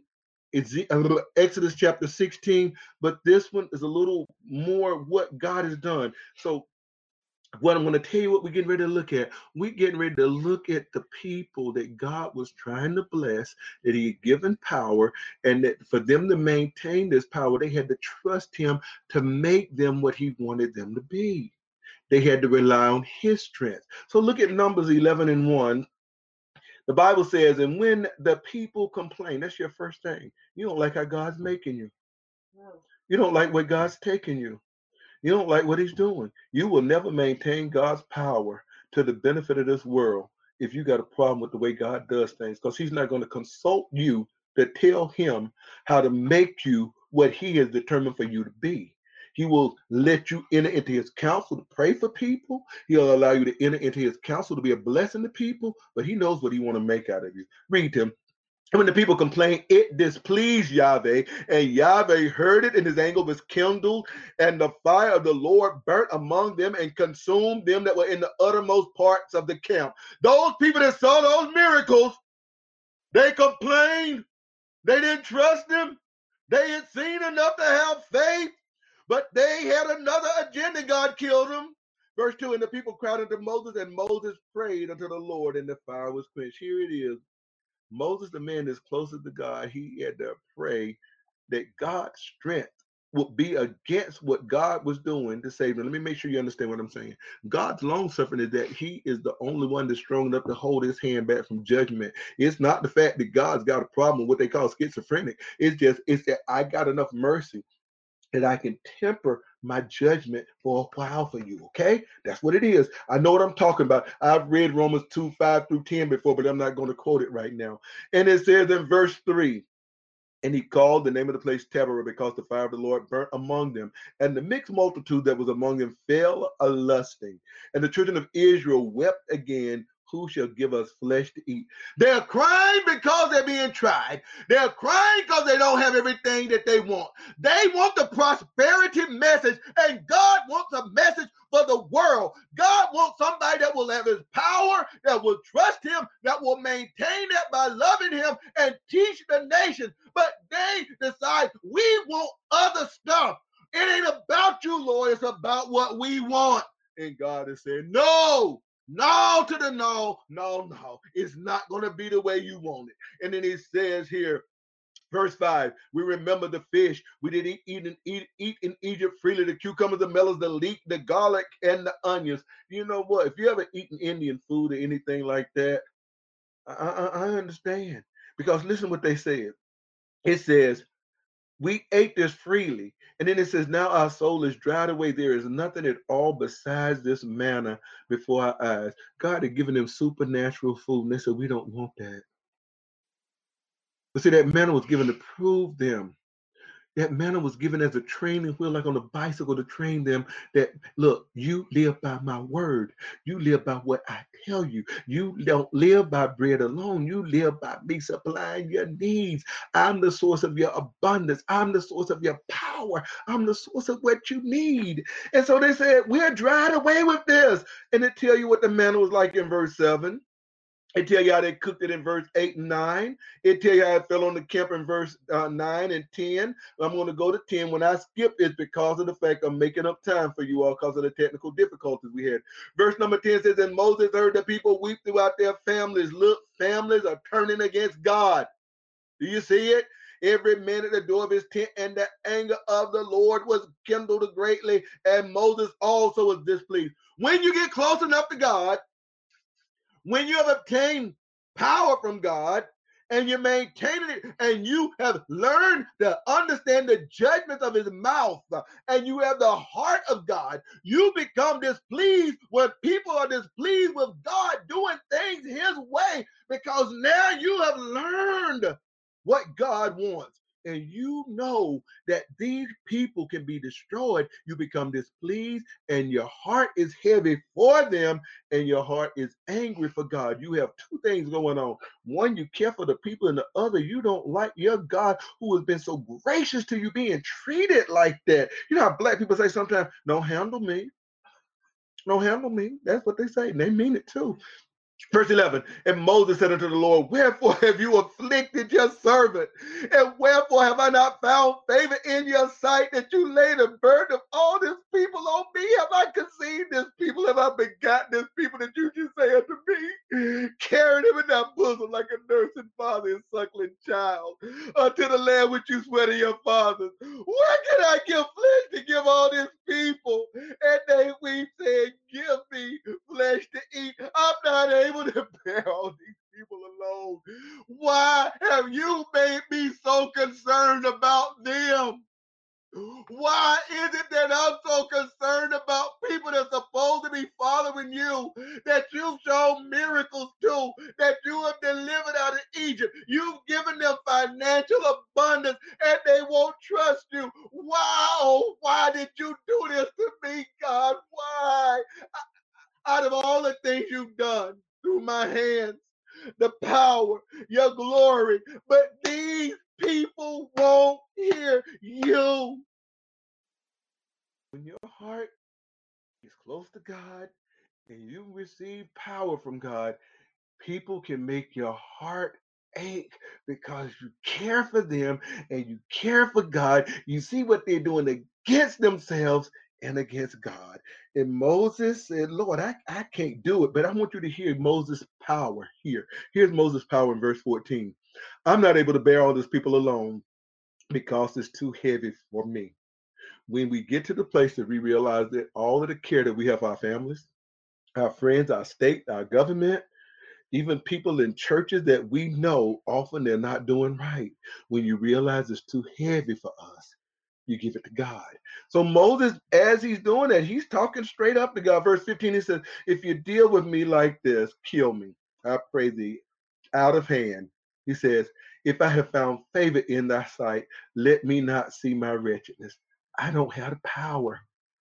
Exodus chapter sixteen, but this one is a little more what God has done. So what I'm going to tell you what we're getting ready to look at. We're getting ready to look at the people that God was trying to bless, that he had given power, and that for them to maintain this power, they had to trust him to make them what he wanted them to be. They had to rely on his strength. So look at Numbers eleven and one. The Bible says, and when the people complain, that's your first thing. You don't like how God's making you. No. You don't like where God's taking you. You don't like what he's doing. You will never maintain God's power to the benefit of this world if you got a problem with the way God does things, because he's not going to consult you to tell him how to make you what he has determined for you to be. He will let you enter into his counsel to pray for people. He'll allow you to enter into his counsel to be a blessing to people, but he knows what he want to make out of you. Read him. And when the people complained, it displeased Yahweh, and Yahweh heard it, and his anger was kindled, and the fire of the Lord burnt among them and consumed them that were in the uttermost parts of the camp. Those people that saw those miracles, they complained. They didn't trust him. They had seen enough to have faith, but they had another agenda. God killed them. Verse two, and the people cried unto Moses, and Moses prayed unto the Lord, and the fire was quenched. Here it is. Moses, the man that's closest to God, he had to pray that God's strength would be against what God was doing to save him. Let me make sure you understand what I'm saying. God's long suffering is that he is the only one that's strong enough to hold his hand back from judgment. It's not the fact that God's got a problem with what they call schizophrenic. It's just, it's that I got enough mercy that I can temper my judgment for a while for you, okay? That's what it is. I know what I'm talking about. I've read Romans two, five through ten before, but I'm not going to quote it right now. And it says in verse three, and he called the name of the place Taberah, because the fire of the Lord burnt among them. And the mixed multitude that was among them fell a lusting. And the children of Israel wept again, who shall give us flesh to eat? They're crying because they're being tried. They're crying because they don't have everything that they want. They want the prosperity message, and God wants a message for the world. God wants somebody that will have his power, that will trust him, that will maintain that by loving him and teach the nation. But they decide we want other stuff. It ain't about you, Lord. It's about what we want. And God is saying, no. No to the no, no, no. It's not going to be the way you want it. And then he says here, verse five, we remember the fish. We did eat, eat, in, eat, eat in Egypt freely, the cucumbers, the melons, the leek, the garlic, and the onions. You know what? If you ever eaten Indian food or anything like that, I, I, I understand. Because listen what they said. It says, we ate this freely. And then it says, now our soul is dried away. There is nothing at all besides this manna before our eyes. God had given them supernatural food, and they said, we don't want that. But see, that manna was given to prove them. That manna was given as a training wheel, like on a bicycle, to train them that, look, you live by my word. You live by what I tell you. You don't live by bread alone. You live by me supplying your needs. I'm the source of your abundance. I'm the source of your power. I'm the source of what you need. And so they said, we're dried away with this. And they tell you what the manna was like in verse seven. It tell you how they cooked it in verse eight and nine. It tell you how it fell on the camp in verse uh, nine and ten. I'm going to go to ten. When I skip, it's because of the fact I'm making up time for you all because of the technical difficulties we had. Verse number ten says, and Moses heard the people weep throughout their families. Look, families are turning against God. Do you see it? Every man at the door of his tent, and the anger of the Lord was kindled greatly, and Moses also was displeased. When you get close enough to God, when you have obtained power from God and you maintain it, and you have learned to understand the judgments of his mouth, and you have the heart of God, you become displeased when people are displeased with God doing things his way, because now you have learned what God wants. And you know that these people can be destroyed. You become displeased, and your heart is heavy for them, and your heart is angry for God. You have two things going on. One, you care for the people, and the other, you don't like your God who has been so gracious to you being treated like that. You know how black people say sometimes, don't handle me. Don't handle me. That's what they say, and they mean it too. Verse eleven, and Moses said unto the Lord, wherefore have you afflicted your servant? And wherefore have I not found favor in your sight that you laid a burden of all this people on me? Have I conceived this people? Have I begotten this people that you just say unto me? Carry them in thy bosom like a nursing father and suckling child unto the land which you swear to your fathers. Where can I give flesh to give all this people? And they weep, saying, give me flesh to eat. I'm not able to bear all these people alone. Why have you made me so concerned about them? Why is it that I'm so concerned about people that's supposed to be following you, that you've shown miracles to, that you have delivered out of Egypt? You've given them financial abundance, and they won't trust you. Wow, why did you do this to me, God? Why? Out of all the things you've done through my hands, the power, your glory, but these people won't hear you. When your heart is close to God and you receive power from God, people can make your heart ache because you care for them and you care for God. You see what they're doing against themselves and against God. And Moses said, Lord, I, I can't do it, but I want you to hear Moses' power here. Here's Moses' power in verse fourteen. I'm not able to bear all these people alone because it's too heavy for me. When we get to the place that we realize that all of the care that we have for our families, our friends, our state, our government, even people in churches that we know, often they're not doing right. When you realize it's too heavy for us, you give it to God. So Moses, as he's doing that, he's talking straight up to God. Verse fifteen, he says, if you deal with me like this, kill me. I pray thee out of hand. He says, if I have found favor in thy sight, let me not see my wretchedness. I don't have the power.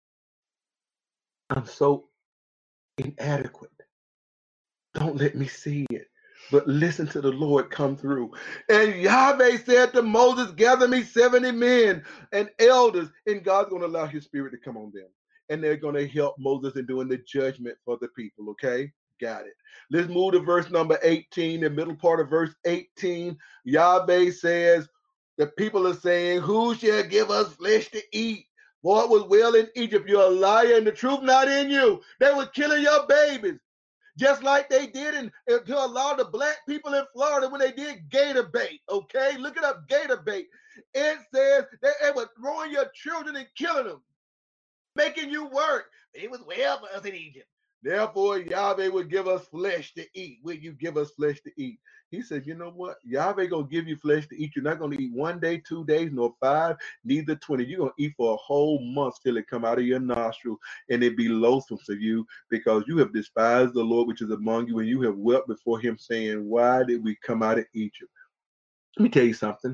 I'm so inadequate. Don't let me see it, but listen to the Lord come through. And Yahweh said to Moses, gather me seventy men and elders, and God's going to allow his spirit to come on them. And they're going to help Moses in doing the judgment for the people, okay? Got it. Let's move to verse number eighteen, the middle part of verse eighteen. Yahweh says, the people are saying, who shall give us flesh to eat? For it was well in Egypt. You're a liar, and the truth not in you. They were killing your babies. Just like they did in, to allow the black people in Florida when they did gator bait, okay? Look it up, gator bait. It says that they were throwing your children and killing them, making you work. It was well for us in Egypt. Therefore, Yahweh would give us flesh to eat. Will you give us flesh to eat? He said, you know what? Yahweh going to give you flesh to eat. You're not going to eat one day, two days, nor five, neither twenty. You're going to eat for a whole month till it come out of your nostril, and it be loathsome to you because you have despised the Lord which is among you, and you have wept before him, saying, why did we come out of Egypt? Let me tell you something.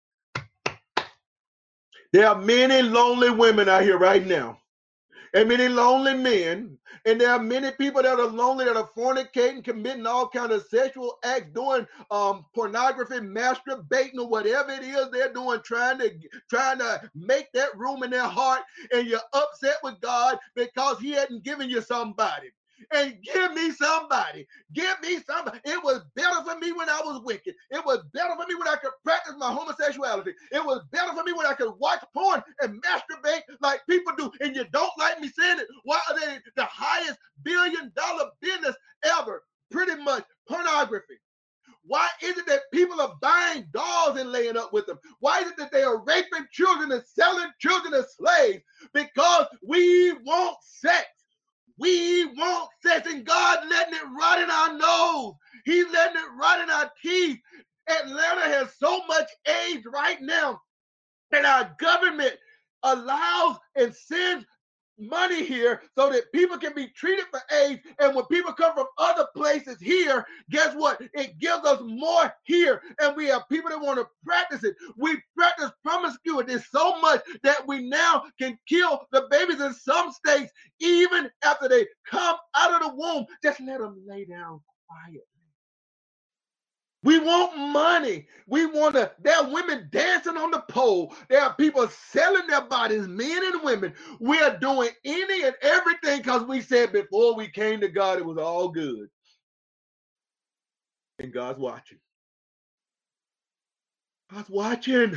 There are many lonely women out here right now, and many lonely men, and there are many people that are lonely, that are fornicating, committing all kinds of sexual acts, doing um, pornography, masturbating, or whatever it is they're doing, trying to trying to make that room in their heart, and you're upset with God because he hadn't given you somebody. and give me somebody. Give me somebody. It was better for me when I was wicked. It was better for me when I could practice my homosexuality. It was better for me when I could watch porn and masturbate like people do. And you don't like me saying it. Why are they the highest billion dollar business ever? Pretty much pornography. Why is it that people are buying dolls and laying up with them? Why is it that they are raping children and selling children as slaves? Because we want sex. We want sex, and God letting it rot in our nose. He's letting it rot in our teeth. Atlanta has so much AIDS right now that our government allows and sends money here so that people can be treated for AIDS. And when people come from other places here, guess what? It gives us more here. And we have people that want to practice it. We practice promiscuity so much that we now can kill the babies in some states even after they come out of the womb. Just let them lay down quietly. We want money. We want to, there are women dancing on the pole. There are people selling their bodies, men and women. We are doing any and everything because we said before we came to God, it was all good. And God's watching. God's watching.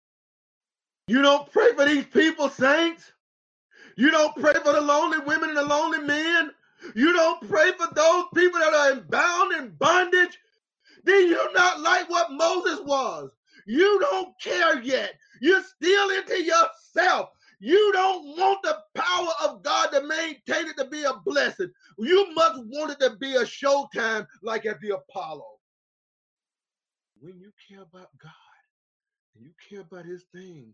You don't pray for these people, saints. You don't pray for the lonely women and the lonely men. You don't pray for those people that are bound in bondage. Then you're not like what Moses was. You don't care yet. You're still into yourself. You don't want the power of God to maintain it to be a blessing. You must want it to be a showtime like at the Apollo. When you care about God and you care about his things,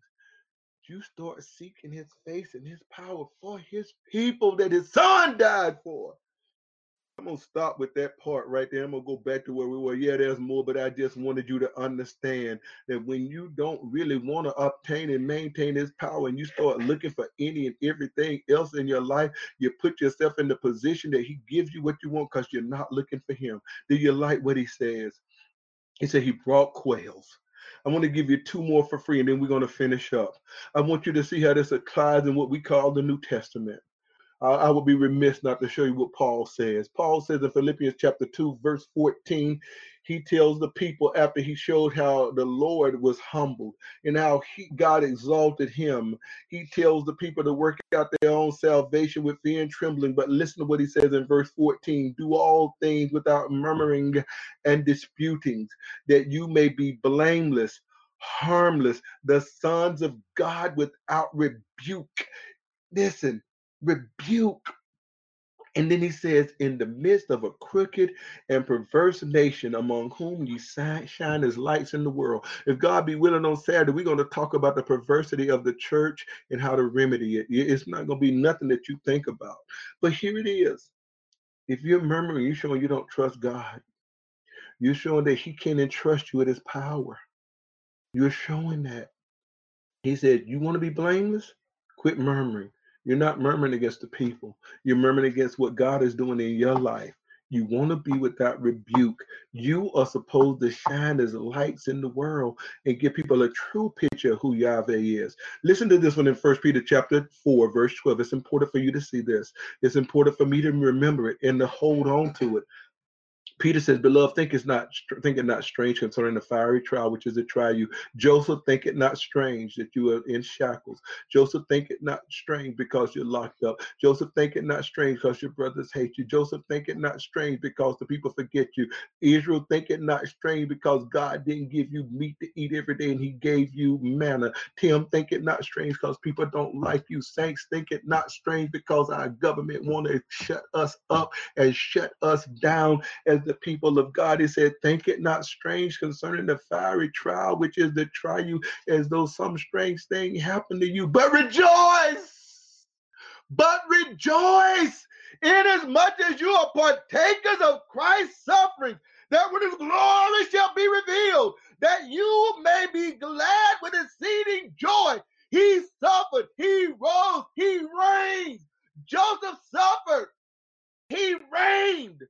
you start seeking his face and his power for his people that his son died for. I'm going to stop with that part right there. I'm going to go back to where we were. Yeah, there's more, but I just wanted you to understand that when you don't really want to obtain and maintain his power and you start looking for any and everything else in your life, you put yourself in the position that he gives you what you want because you're not looking for him. Do you like what he says? He said he brought quails. I want to give you two more for free, and then we're going to finish up. I want you to see how this applies in what we call the New Testament. I would be remiss not to show you what Paul says. Paul says in Philippians chapter two, verse fourteen, he tells the people after he showed how the Lord was humbled and how he, God exalted him. He tells the people to work out their own salvation with fear and trembling. But listen to what he says in verse fourteen, do all things without murmuring and disputings, that you may be blameless, harmless, the sons of God without rebuke. Listen. Rebuke. And then he says, in the midst of a crooked and perverse nation among whom ye shine as lights in the world. If God be willing, on Saturday, we're going to talk about the perversity of the church and how to remedy it. It's not going to be nothing that you think about. But here it is. If you're murmuring, you're showing you don't trust God. You're showing that he can't entrust you with his power. You're showing that. He said, you want to be blameless? Quit murmuring. You're not murmuring against the people. You're murmuring against what God is doing in your life. You want to be without rebuke. You are supposed to shine as lights in the world and give people a true picture of who Yahweh is. Listen to this one in First Peter chapter four, verse twelve. It's important for you to see this. It's important for me to remember it and to hold on to it. Peter says, beloved, think it's not think it not strange concerning the fiery trial which is to try you. Joseph, think it not strange that you are in shackles. Joseph, think it not strange because you're locked up. Joseph, think it not strange because your brothers hate you. Joseph, think it not strange because the people forget you. Israel, think it not strange because God didn't give you meat to eat every day and he gave you manna. Tim, think it not strange because people don't like you. Saints, think it not strange because our government want to shut us up and shut us down as the people of God. He said, think it not strange concerning the fiery trial, which is to try you as though some strange thing happened to you. But rejoice, but rejoice, inasmuch as you are partakers of Christ's sufferings, that when his glory shall be revealed, that you may be glad with exceeding joy. He suffered, he rose, he reigned. Joseph suffered, he reigned.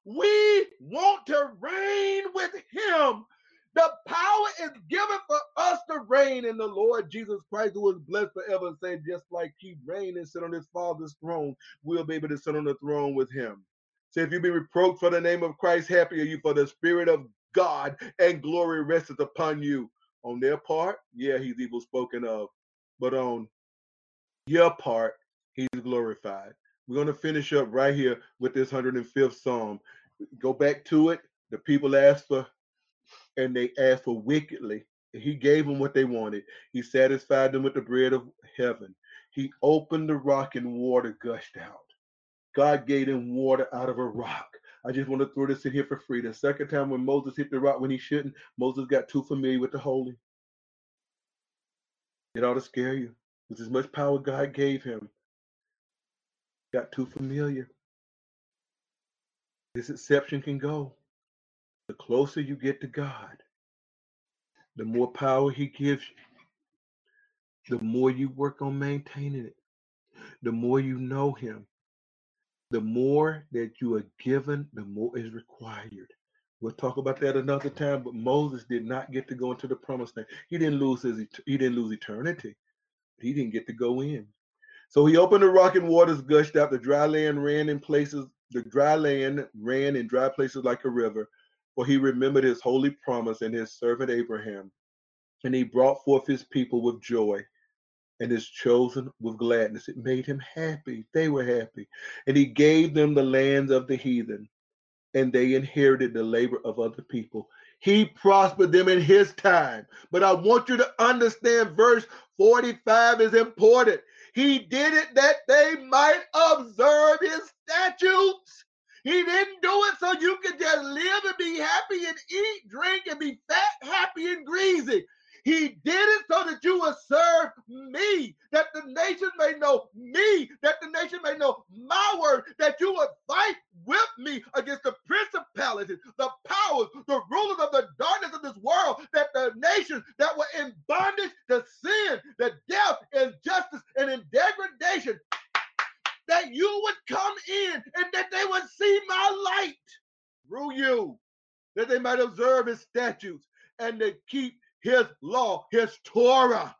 We want to reign with him. The power is given for us to reign in the Lord Jesus Christ, who is blessed forever, and say, just like he reigned and sit on his Father's throne, we'll be able to sit on the throne with him. Say, if you be reproached for the name of Christ, happy are you, for the Spirit of God and glory resteth upon you. On their part, yeah, he's evil spoken of. But on your part, he's glorified. We're going to finish up right here with this one hundred fifth Psalm. Go back to it. The people asked for, and they asked for wickedly. He gave them what they wanted. He satisfied them with the bread of heaven. He opened the rock and water gushed out. God gave them water out of a rock. I just want to throw this in here for free. The second time when Moses hit the rock when he shouldn't, Moses got too familiar with the holy. It ought to scare you. With as much power God gave him, got too familiar. This exception can go. The closer you get to God, the more power he gives you, the more you work on maintaining it, the more you know him, the more that you are given, the more is required. We'll talk about that another time, but Moses did not get to go into the promised land. He didn't lose his he didn't lose eternity. He didn't get to go in. So he opened the rock and waters gushed out. The dry land ran in places, the dry land ran in dry places like a river, for he remembered his holy promise and his servant Abraham. And he brought forth his people with joy and his chosen with gladness. It made him happy. They were happy. And he gave them the lands of the heathen, and they inherited the labor of other people. He prospered them in his time. But I want you to understand verse forty-five is important. He did it that they might observe his statutes. He didn't do it so you could just live and be happy and eat, drink, and be fat, happy, and greasy. He did it so that you will serve me, that the nation may know me, that the nation may know my word, that you would fight with me against the principalities, the powers, the rulers of the darkness of this world, that the nations that were in bondage to sin, the death, injustice, and in degradation, that you would come in and that they would see my light through you, that they might observe his statutes and to keep his law, his Torah.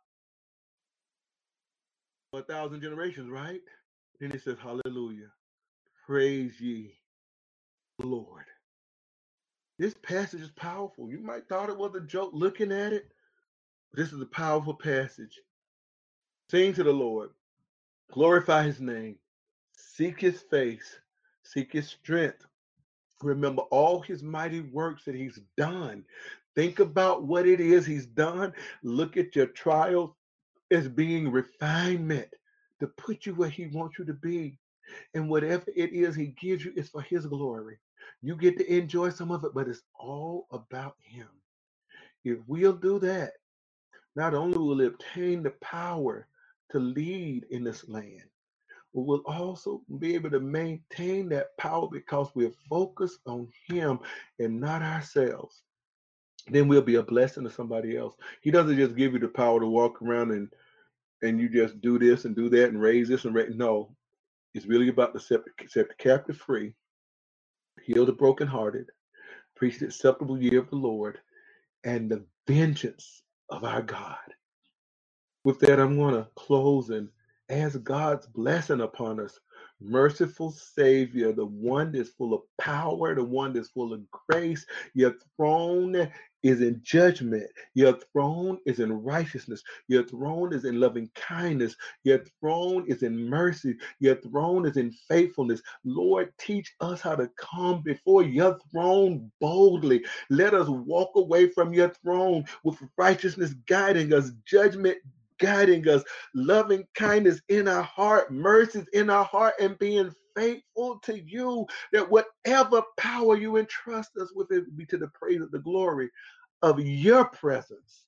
A thousand generations, right? Then he says, hallelujah. Praise ye the Lord. This passage is powerful. You might thought it was a joke looking at it. But this is a powerful passage. Sing to the Lord. Glorify his name. Seek his face. Seek his strength. Remember all his mighty works that he's done. Think about what it is he's done. Look at your trials as being refinement to put you where he wants you to be. And whatever it is he gives you is for his glory. You get to enjoy some of it, but it's all about him. If we'll do that, not only will we obtain the power to lead in this land, but we'll also be able to maintain that power because we're focused on him and not ourselves. Then we'll be a blessing to somebody else. He doesn't just give you the power to walk around and and you just do this and do that and raise this and raise. No, it's really about to set, set the captive free, heal the brokenhearted, preach the acceptable year of the Lord, and the vengeance of our God. With that, I'm going to close and ask God's blessing upon us. Merciful Savior, the one that's full of power, the one that's full of grace. Your throne is in judgment. Your throne is in righteousness. Your throne is in loving kindness. Your throne is in mercy. Your throne is in faithfulness. Lord, teach us how to come before your throne boldly. Let us walk away from your throne with righteousness guiding us, judgment guiding us, loving kindness in our heart, mercies in our heart, and being faithful to you, that whatever power you entrust us with, it be to the praise of the glory of your presence,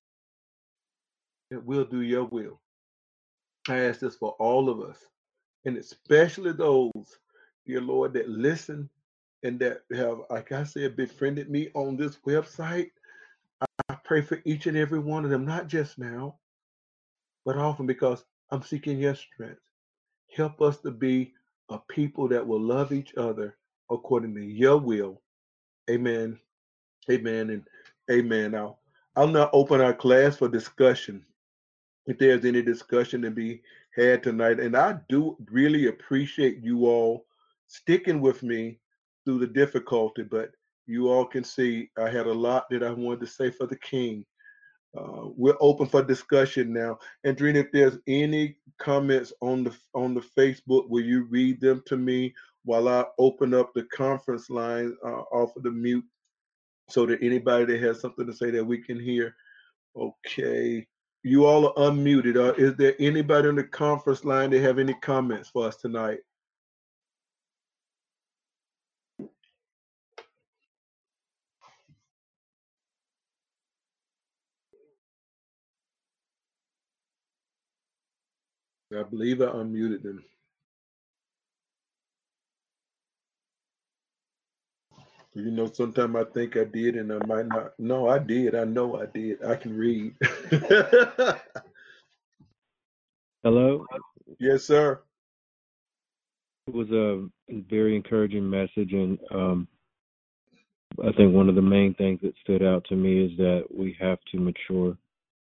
that we'll do your will. I ask this for all of us, and especially those, dear Lord, that listen and that have, like I said, befriended me on this website. I pray for each and every one of them, not just now, but often, because I'm seeking your strength. Help us to be a people that will love each other according to your will. Amen. Amen and amen. Now, I'll now open our class for discussion. If there's any discussion to be had tonight, and I do really appreciate you all sticking with me through the difficulty, but you all can see I had a lot that I wanted to say for the King. Uh, we're open for discussion now. Andrina, if there's any comments on the on the Facebook, will you read them to me while I open up the conference line uh, off of the mute so that anybody that has something to say that we can hear? Okay. You all are unmuted. Uh, is there anybody on the conference line that have any comments for us tonight? I believe I unmuted them. You know, sometimes I think I did and I might not. No, I did. I know I did. I can read. Hello? Yes, sir. It was a very encouraging message, and um, I think one of the main things that stood out to me is that we have to mature.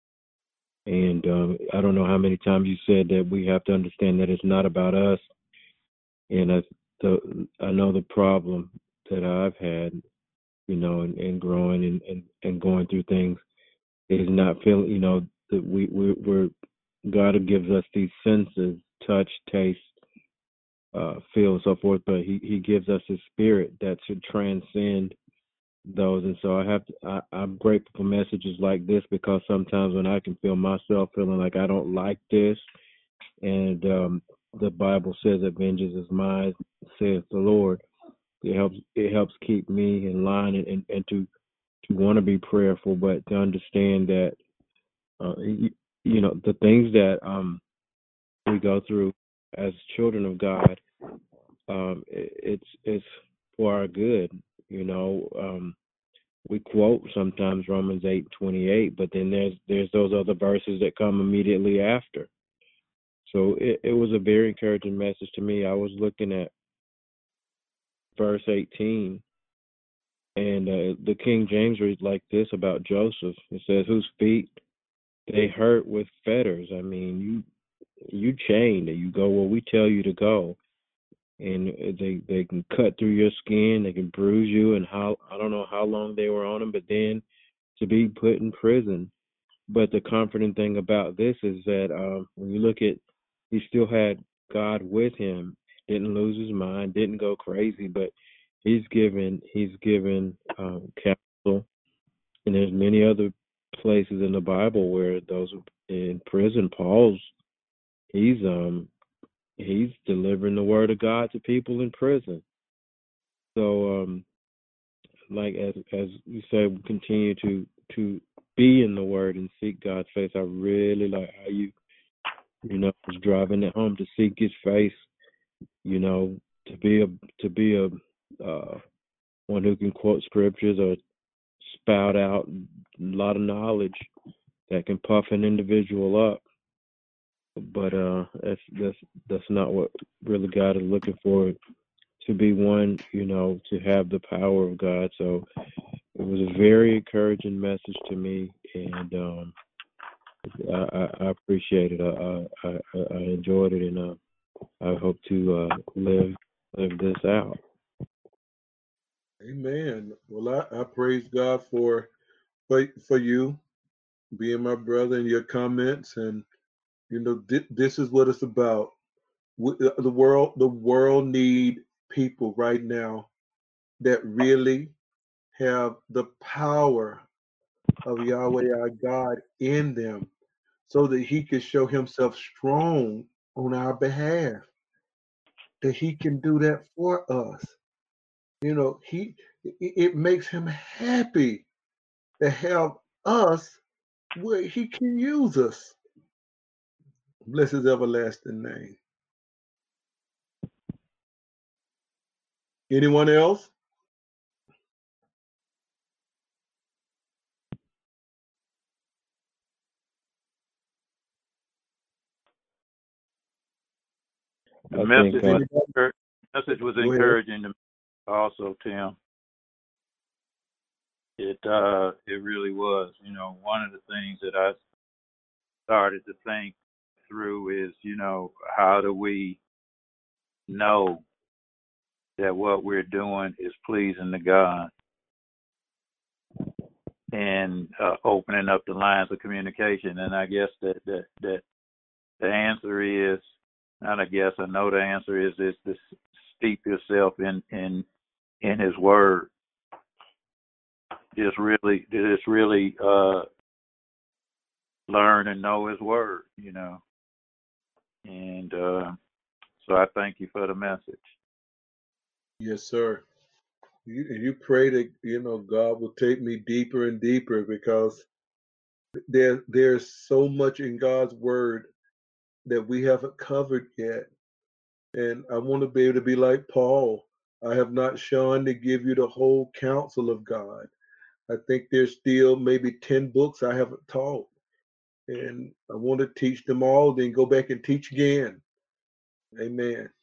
And um, I don't know how many times you said that we have to understand that it's not about us. And I, the, I know the problem that I've had, you know, and, and growing and, and, and going through things is not feeling, you know, that we, we, we're, God gives us these senses, touch, taste, uh, feel, so forth, but he, he gives us his spirit that should transcend those. And so I have to, I, I'm grateful for messages like this, because sometimes when I can feel myself feeling like I don't like this, and um, the Bible says that vengeance is mine, says the Lord, it helps it helps keep me in line, and, and, and to to want to be prayerful, but to understand that uh, you, you know, the things that um, we go through as children of God, um, it, it's it's for our good. You know, um, we quote sometimes Romans eight twenty-eight, but then there's there's those other verses that come immediately after. So it, it was a very encouraging message to me. I was looking at verse eighteen, and uh, the King James reads like this about Joseph. It says, "Whose feet they hurt with fetters." I mean, you you chained, and you go where we tell you to go, and they they can cut through your skin, they can bruise you, and how I don't know how long they were on him, but then to be put in prison. But the comforting thing about this is that um, when you look at, he still had God with him, didn't lose his mind, didn't go crazy, but he's given he's given um, counsel, and there's many other places in the Bible where those in prison, Paul's he's um he's delivering the word of God to people in prison. So um like as as you said, we continue to to be in the word and seek God's face. I really like how you you know was driving it home, to seek his face, you know, to be a to be a uh one who can quote scriptures or spout out a lot of knowledge that can puff an individual up. But uh that's that's that's not what really God is looking for, to be one, you know, to have the power of God. So it was a very encouraging message to me, and um, I, I, I appreciate it. I, I, I enjoyed it, and uh, I hope to uh, live live this out. Amen. Well, I, I praise God for, for for you being my brother and your comments, and you know th- this is what it's about. We, the world, the world need people right now that really have the power of Yahweh our God in them, so that He can show Himself strong on our behalf. That He can do that for us. You know, He it, it makes Him happy to have us where He can use us. Bless His everlasting name. Anyone else? The I message think uh, was, message was Go ahead. encouraging to me also, Tim. It uh it really was. You know, one of the things that I started to think through is, you know, how do we know that what we're doing is pleasing to God, and uh, opening up the lines of communication. And I guess that that that the answer is, not I guess I know the answer is is to steep yourself in in in His Word. Just really, just really uh, learn and know His Word, you know. And uh, so I thank you for the message. Yes, sir. You, you pray that, you know, God will take me deeper and deeper, because there there's so much in God's Word that we haven't covered yet. And I want to be able to be like Paul. I have not shown to give you the whole counsel of God. I think there's still maybe ten books I haven't taught. And I want to teach them all, then go back and teach again. Amen.